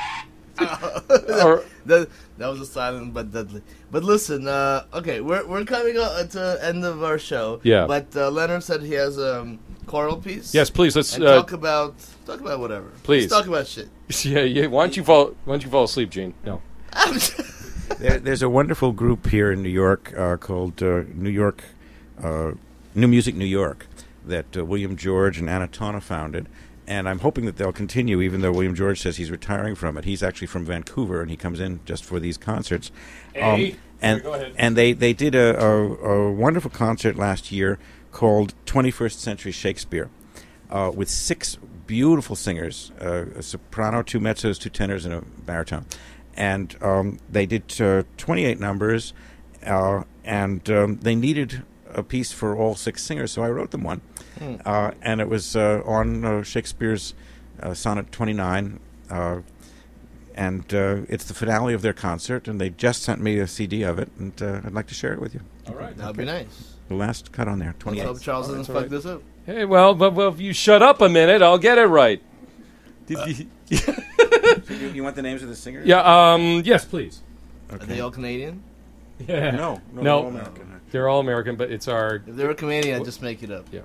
[SPEAKER 2] Or-
[SPEAKER 3] that, that was a silent but deadly. But listen, uh, okay, we're we're coming up to the end of our show.
[SPEAKER 2] Yeah.
[SPEAKER 3] But uh, Leonard said he has a um, choral piece.
[SPEAKER 2] Yes, please. Let's.
[SPEAKER 3] And
[SPEAKER 2] Uh,
[SPEAKER 3] talk about talk about whatever.
[SPEAKER 2] Please.
[SPEAKER 3] Let's talk about shit.
[SPEAKER 2] yeah, yeah. Why don't you fall? Why don't you fall asleep, Gene? No.
[SPEAKER 4] There, there's a wonderful group here in New York uh, called uh, New York, uh, New Music New York, that uh, William George and Anna Tonna founded. And I'm hoping that they'll continue, even though William George says he's retiring from it. He's actually from Vancouver, and he comes in just for these concerts.
[SPEAKER 2] Hey.
[SPEAKER 4] and
[SPEAKER 2] Sorry, go ahead.
[SPEAKER 4] and they, they did a, a, a wonderful concert last year called twenty-first Century Shakespeare, uh, with six beautiful singers, uh, a soprano, two mezzos, two tenors, and a baritone. And um, they did uh, twenty-eight numbers, uh, and um, they needed a piece for all six singers, so I wrote them one.
[SPEAKER 3] Hmm.
[SPEAKER 4] Uh, and it was uh, on uh, Shakespeare's uh, Sonnet twenty-nine, uh, and uh, it's the finale of their concert, and they just sent me a C D of it, and uh, I'd like to share it with you.
[SPEAKER 2] All right.
[SPEAKER 3] That'd be nice.
[SPEAKER 4] The last cut on there,
[SPEAKER 3] Let's
[SPEAKER 4] twenty-eight.
[SPEAKER 3] hope Charles doesn't
[SPEAKER 2] that's
[SPEAKER 3] fuck
[SPEAKER 2] all right.
[SPEAKER 3] this up.
[SPEAKER 2] Hey, well, but well, if you shut up a minute, I'll get it right. Did you,
[SPEAKER 4] You, you want the names of the singers?
[SPEAKER 2] yeah. Um. Yes, please.
[SPEAKER 3] Are they all Canadian?
[SPEAKER 2] Yeah.
[SPEAKER 4] No, no,
[SPEAKER 2] No.
[SPEAKER 4] they're all American.
[SPEAKER 2] They're all American, but it's our.
[SPEAKER 3] If they were Canadian, I'd just make it up.
[SPEAKER 2] Yeah.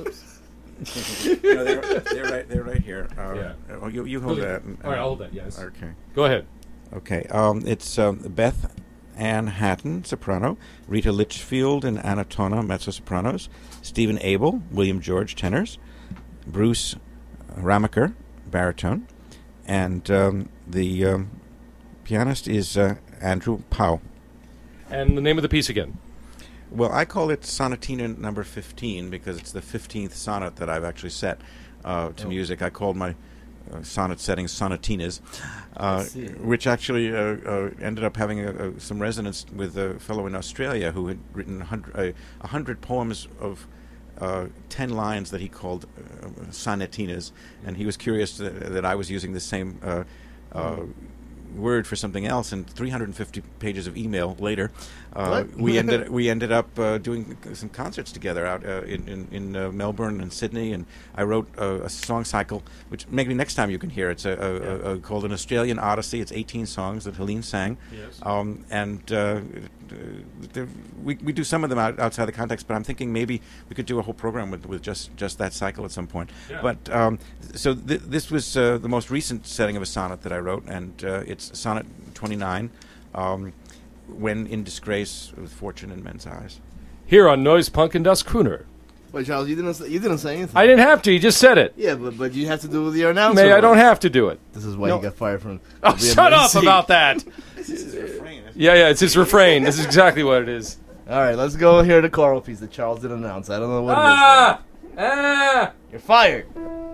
[SPEAKER 4] no, they're, they're right. They're right here. Uh,
[SPEAKER 2] Yeah.
[SPEAKER 4] Oh, you, you hold
[SPEAKER 2] Okay.
[SPEAKER 4] that. and-
[SPEAKER 2] All right, I'll hold that. Yes.
[SPEAKER 4] Okay.
[SPEAKER 2] Go ahead.
[SPEAKER 4] Okay. Um, it's um, Beth Ann Hatton, soprano. Rita Litchfield and Anna Tonna, mezzo-sopranos. Stephen Abel, William George, tenors. Bruce Ramaker, baritone. And um, the um, pianist is uh, Andrew Powell.
[SPEAKER 2] And the name of the piece again.
[SPEAKER 4] Well, I call it Sonatina number fifteen because it's the fifteenth sonnet that I've actually set uh, to
[SPEAKER 3] Oh.
[SPEAKER 4] music. I called my uh, sonnet settings sonatinas, uh,
[SPEAKER 3] see.
[SPEAKER 4] which actually uh, uh, ended up having a, a, some resonance with a fellow in Australia who had written a hundred, uh, a hundred poems of uh, ten lines that he called uh, sonatinas, and he was curious that, that I was using the same uh, uh, word for something else. And three hundred fifty pages of email later, uh,
[SPEAKER 3] What?
[SPEAKER 4] we ended we ended up uh, doing some concerts together out uh, in in, in uh, Melbourne and Sydney. And I wrote uh, a song cycle, which maybe next time you can hear. It's a, a, a, a called an Australian Odyssey. It's eighteen songs that Helene sang.
[SPEAKER 2] Yes.
[SPEAKER 4] Um, and uh, there, we we do some of them out, outside the context, but I'm thinking maybe we could do a whole program with, with just, just that cycle at some point.
[SPEAKER 2] Yeah.
[SPEAKER 4] But um, so th- this was uh, the most recent setting of a sonnet that I wrote, and uh, it's Sonnet twenty-nine, um, When in Disgrace with Fortune in Men's Eyes.
[SPEAKER 2] Here on Noise Punk and Dust Crooner.
[SPEAKER 3] Wait, Charles, you didn't say, you didn't say anything.
[SPEAKER 2] I didn't have to. You just said it.
[SPEAKER 3] Yeah, but but you have to do with your announcer.
[SPEAKER 2] May I don't
[SPEAKER 3] voice.
[SPEAKER 2] have to do it.
[SPEAKER 3] This is why
[SPEAKER 2] No.
[SPEAKER 3] you got fired from.
[SPEAKER 2] Oh,
[SPEAKER 3] the
[SPEAKER 2] shut up
[SPEAKER 3] M C.
[SPEAKER 2] about that. Yeah, yeah, it's his refrain. This is exactly what it is.
[SPEAKER 3] All right, let's go hear the choral piece that Charles didn't announce. I don't know what
[SPEAKER 2] Ah! Ah!
[SPEAKER 3] it is. You're fired.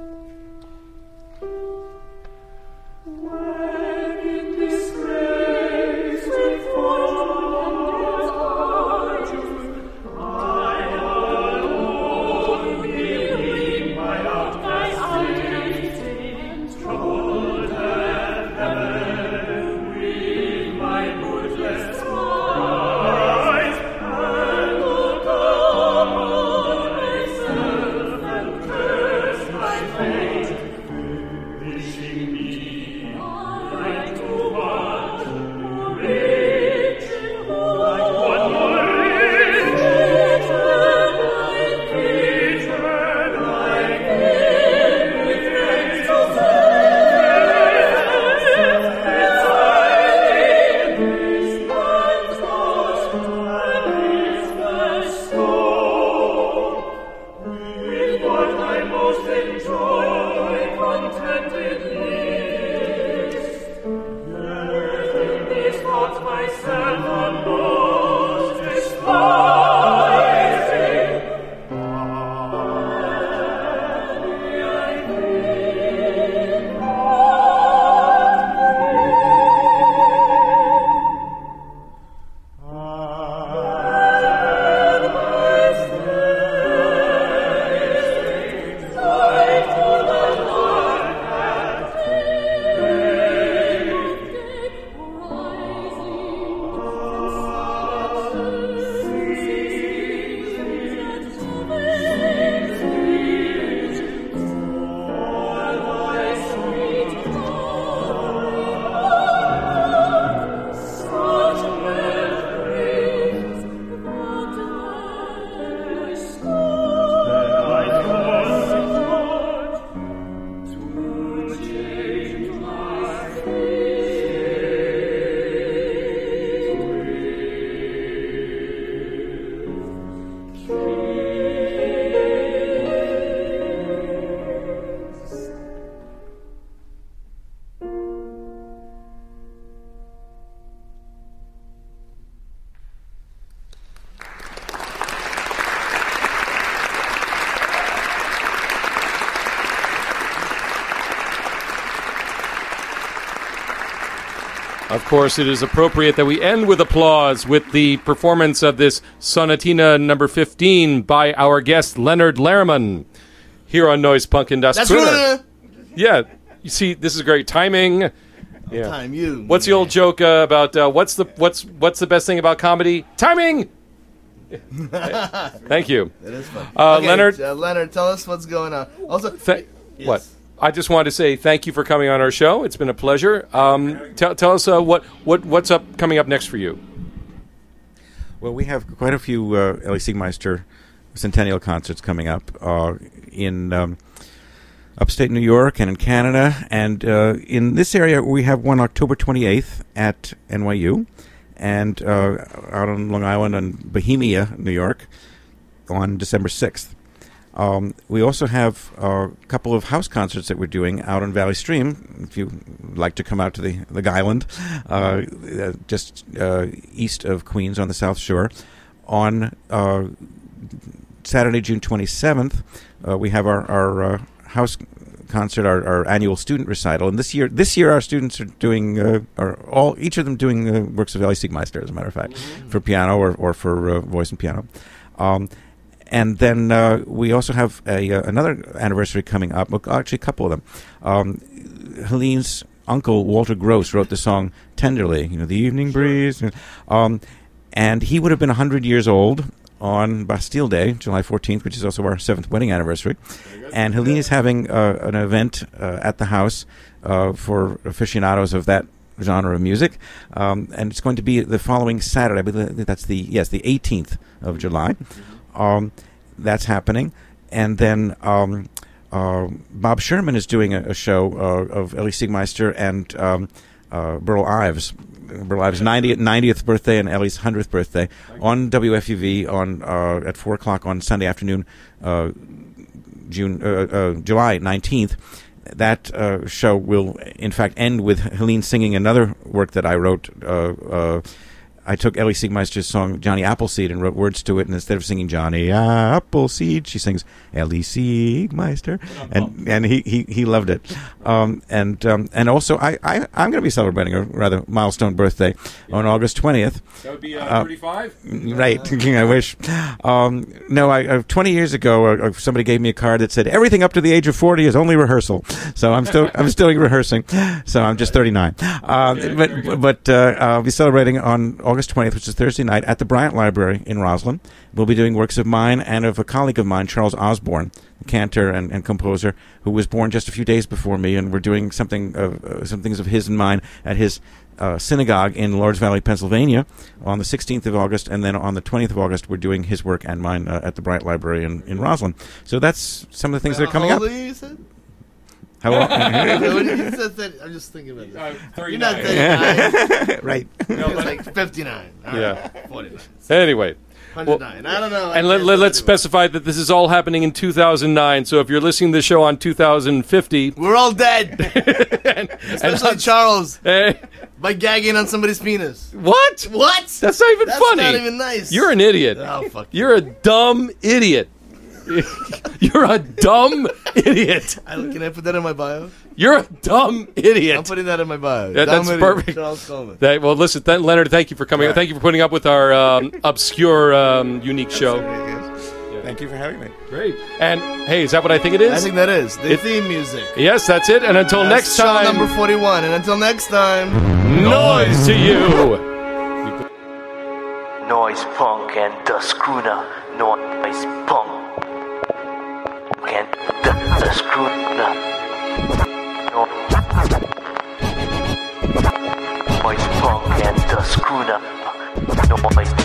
[SPEAKER 2] Of course, it is appropriate that we end with applause with the performance of this Sonatina number fifteen by our guest Leonard Lehrman here on Noise Punk and Dust
[SPEAKER 3] That's
[SPEAKER 2] Crooner.
[SPEAKER 3] right.
[SPEAKER 2] Yeah, you see, this is great timing. Yeah.
[SPEAKER 3] Time you.
[SPEAKER 2] What's the old joke uh, about uh, what's the what's what's the best thing about comedy? Timing. Thank you.
[SPEAKER 3] It is fun.
[SPEAKER 2] Uh,
[SPEAKER 3] Okay,
[SPEAKER 2] Leonard-
[SPEAKER 3] uh, Leonard, tell us what's going on. Also,
[SPEAKER 2] Th-
[SPEAKER 3] yes.
[SPEAKER 2] What? I just wanted to say thank you for coming on our show. It's been a pleasure. Um, tell, tell us uh, what, what what's up coming up next for you.
[SPEAKER 4] Well, we have quite a few uh, Ellie Siegmeister Centennial concerts coming up uh, in um, upstate New York and in Canada. And uh, in this area, we have one October twenty-eighth at N Y U, and uh, out on Long Island and Bohemia, New York, on December sixth. Um, we also have uh, a couple of house concerts that we're doing out on Valley Stream. If you like to come out to the the Island, uh, uh, just uh, east of Queens on the South Shore, on uh, Saturday, June twenty-seventh, uh, we have our our uh, house concert, our, our annual student recital. And this year, this year our students are doing, uh, are all each of them doing uh, works of Ellie Siegmeister, as a matter of fact, mm-hmm. for piano or or for uh, voice and piano. Um, And then uh, we also have a, uh, another anniversary coming up, well, actually a couple of them. Um, Helene's uncle, Walter Gross, wrote the song Tenderly, you know, the evening breeze. Um, and he would have been one hundred years old on Bastille Day, July fourteenth, which is also our seventh wedding anniversary. And Helene is having uh, an event uh, at the house uh, for aficionados of that genre of music. Um, and it's going to be the following Saturday. I believe that's the, yes, the eighteenth of July. Um, that's happening, and then um, uh, Bob Sherman is doing a, a show uh, of Ellie Siegmeister and um, uh, Burl Ives. Burl Ives' ninetieth, ninetieth birthday and Ellie's hundredth birthday on W F U V on uh, at four o'clock on Sunday afternoon, uh, June uh, uh, July nineteenth. That uh, show will, in fact, end with Helene singing another work that I wrote. Uh, uh, I took Ellie Siegmeister's song Johnny Appleseed and wrote words to it, and instead of singing Johnny Appleseed, she sings Ellie Siegmeister, and and he, he, he loved it. Um, and um, and also I, I I'm going to be celebrating a rather milestone birthday on August twentieth.
[SPEAKER 2] That would be uh, thirty-five.
[SPEAKER 4] Right, I wish. Um, no, I uh, twenty years ago uh, somebody gave me a card that said everything up to the age of forty is only rehearsal. So I'm still I'm still rehearsing. So I'm just thirty-nine. Uh, but but uh, I'll be celebrating on August twentieth, which is Thursday night, at the Bryant Library in Roslyn. We'll be doing works of mine and of a colleague of mine, Charles Osborne, cantor and, and composer, who was born just a few days before me, and we're doing something of, uh, some things of his and mine at his uh, synagogue in Lords Valley, Pennsylvania, on the sixteenth of August, and then on the twentieth of August, we're doing his work and mine uh, at the Bryant Library in, in Roslyn. So that's some of the things that are coming
[SPEAKER 3] How
[SPEAKER 4] up.
[SPEAKER 3] old are you, you said?
[SPEAKER 4] How old?
[SPEAKER 3] You said thirty, I'm just thinking about it.
[SPEAKER 2] Uh,
[SPEAKER 3] You're not
[SPEAKER 2] thirty-nine.
[SPEAKER 3] thirty-nine.
[SPEAKER 4] Right.
[SPEAKER 3] It's like fifty-nine. All
[SPEAKER 2] Yeah.
[SPEAKER 3] right. forty-nine.
[SPEAKER 2] Anyway.
[SPEAKER 3] one hundred nine. I don't know.
[SPEAKER 2] And
[SPEAKER 3] I
[SPEAKER 2] let,
[SPEAKER 3] can't
[SPEAKER 2] let,
[SPEAKER 3] tell
[SPEAKER 2] let's
[SPEAKER 3] you.
[SPEAKER 2] specify that this is all happening in two thousand nine. So if you're listening to the show on two thousand fifty,
[SPEAKER 3] We're all dead.
[SPEAKER 2] and,
[SPEAKER 3] Especially
[SPEAKER 2] and
[SPEAKER 3] Charles.
[SPEAKER 2] eh,
[SPEAKER 3] By gagging on somebody's penis.
[SPEAKER 2] what?
[SPEAKER 3] What?
[SPEAKER 2] That's not even
[SPEAKER 3] That's
[SPEAKER 2] funny.
[SPEAKER 3] not even nice.
[SPEAKER 2] You're an idiot.
[SPEAKER 3] Oh, fuck you.
[SPEAKER 2] You're a dumb idiot. You're a dumb idiot.
[SPEAKER 3] I, can I put that in my bio?
[SPEAKER 2] You're a dumb idiot.
[SPEAKER 3] I'm putting that in my bio.
[SPEAKER 2] Yeah,
[SPEAKER 3] Dumb
[SPEAKER 2] that's
[SPEAKER 3] idiot,
[SPEAKER 2] perfect.
[SPEAKER 3] Charles Coleman.
[SPEAKER 2] That, well, listen, th- Leonard, thank you for coming.
[SPEAKER 3] Right.
[SPEAKER 2] Thank you for putting up with our um, obscure, um, unique show.
[SPEAKER 4] Thank you for having me.
[SPEAKER 2] Great. And hey, is that what I think it is?
[SPEAKER 3] I think that is the
[SPEAKER 2] It-
[SPEAKER 3] theme music.
[SPEAKER 2] Yes, that's it. And until
[SPEAKER 3] That's
[SPEAKER 2] next
[SPEAKER 3] show
[SPEAKER 2] time,
[SPEAKER 3] number forty-one. And until next time,
[SPEAKER 2] noise to you.
[SPEAKER 1] Noise punk and the schooner. Noise punk and the, the schooner. No- Noise punk and the schooner. Noise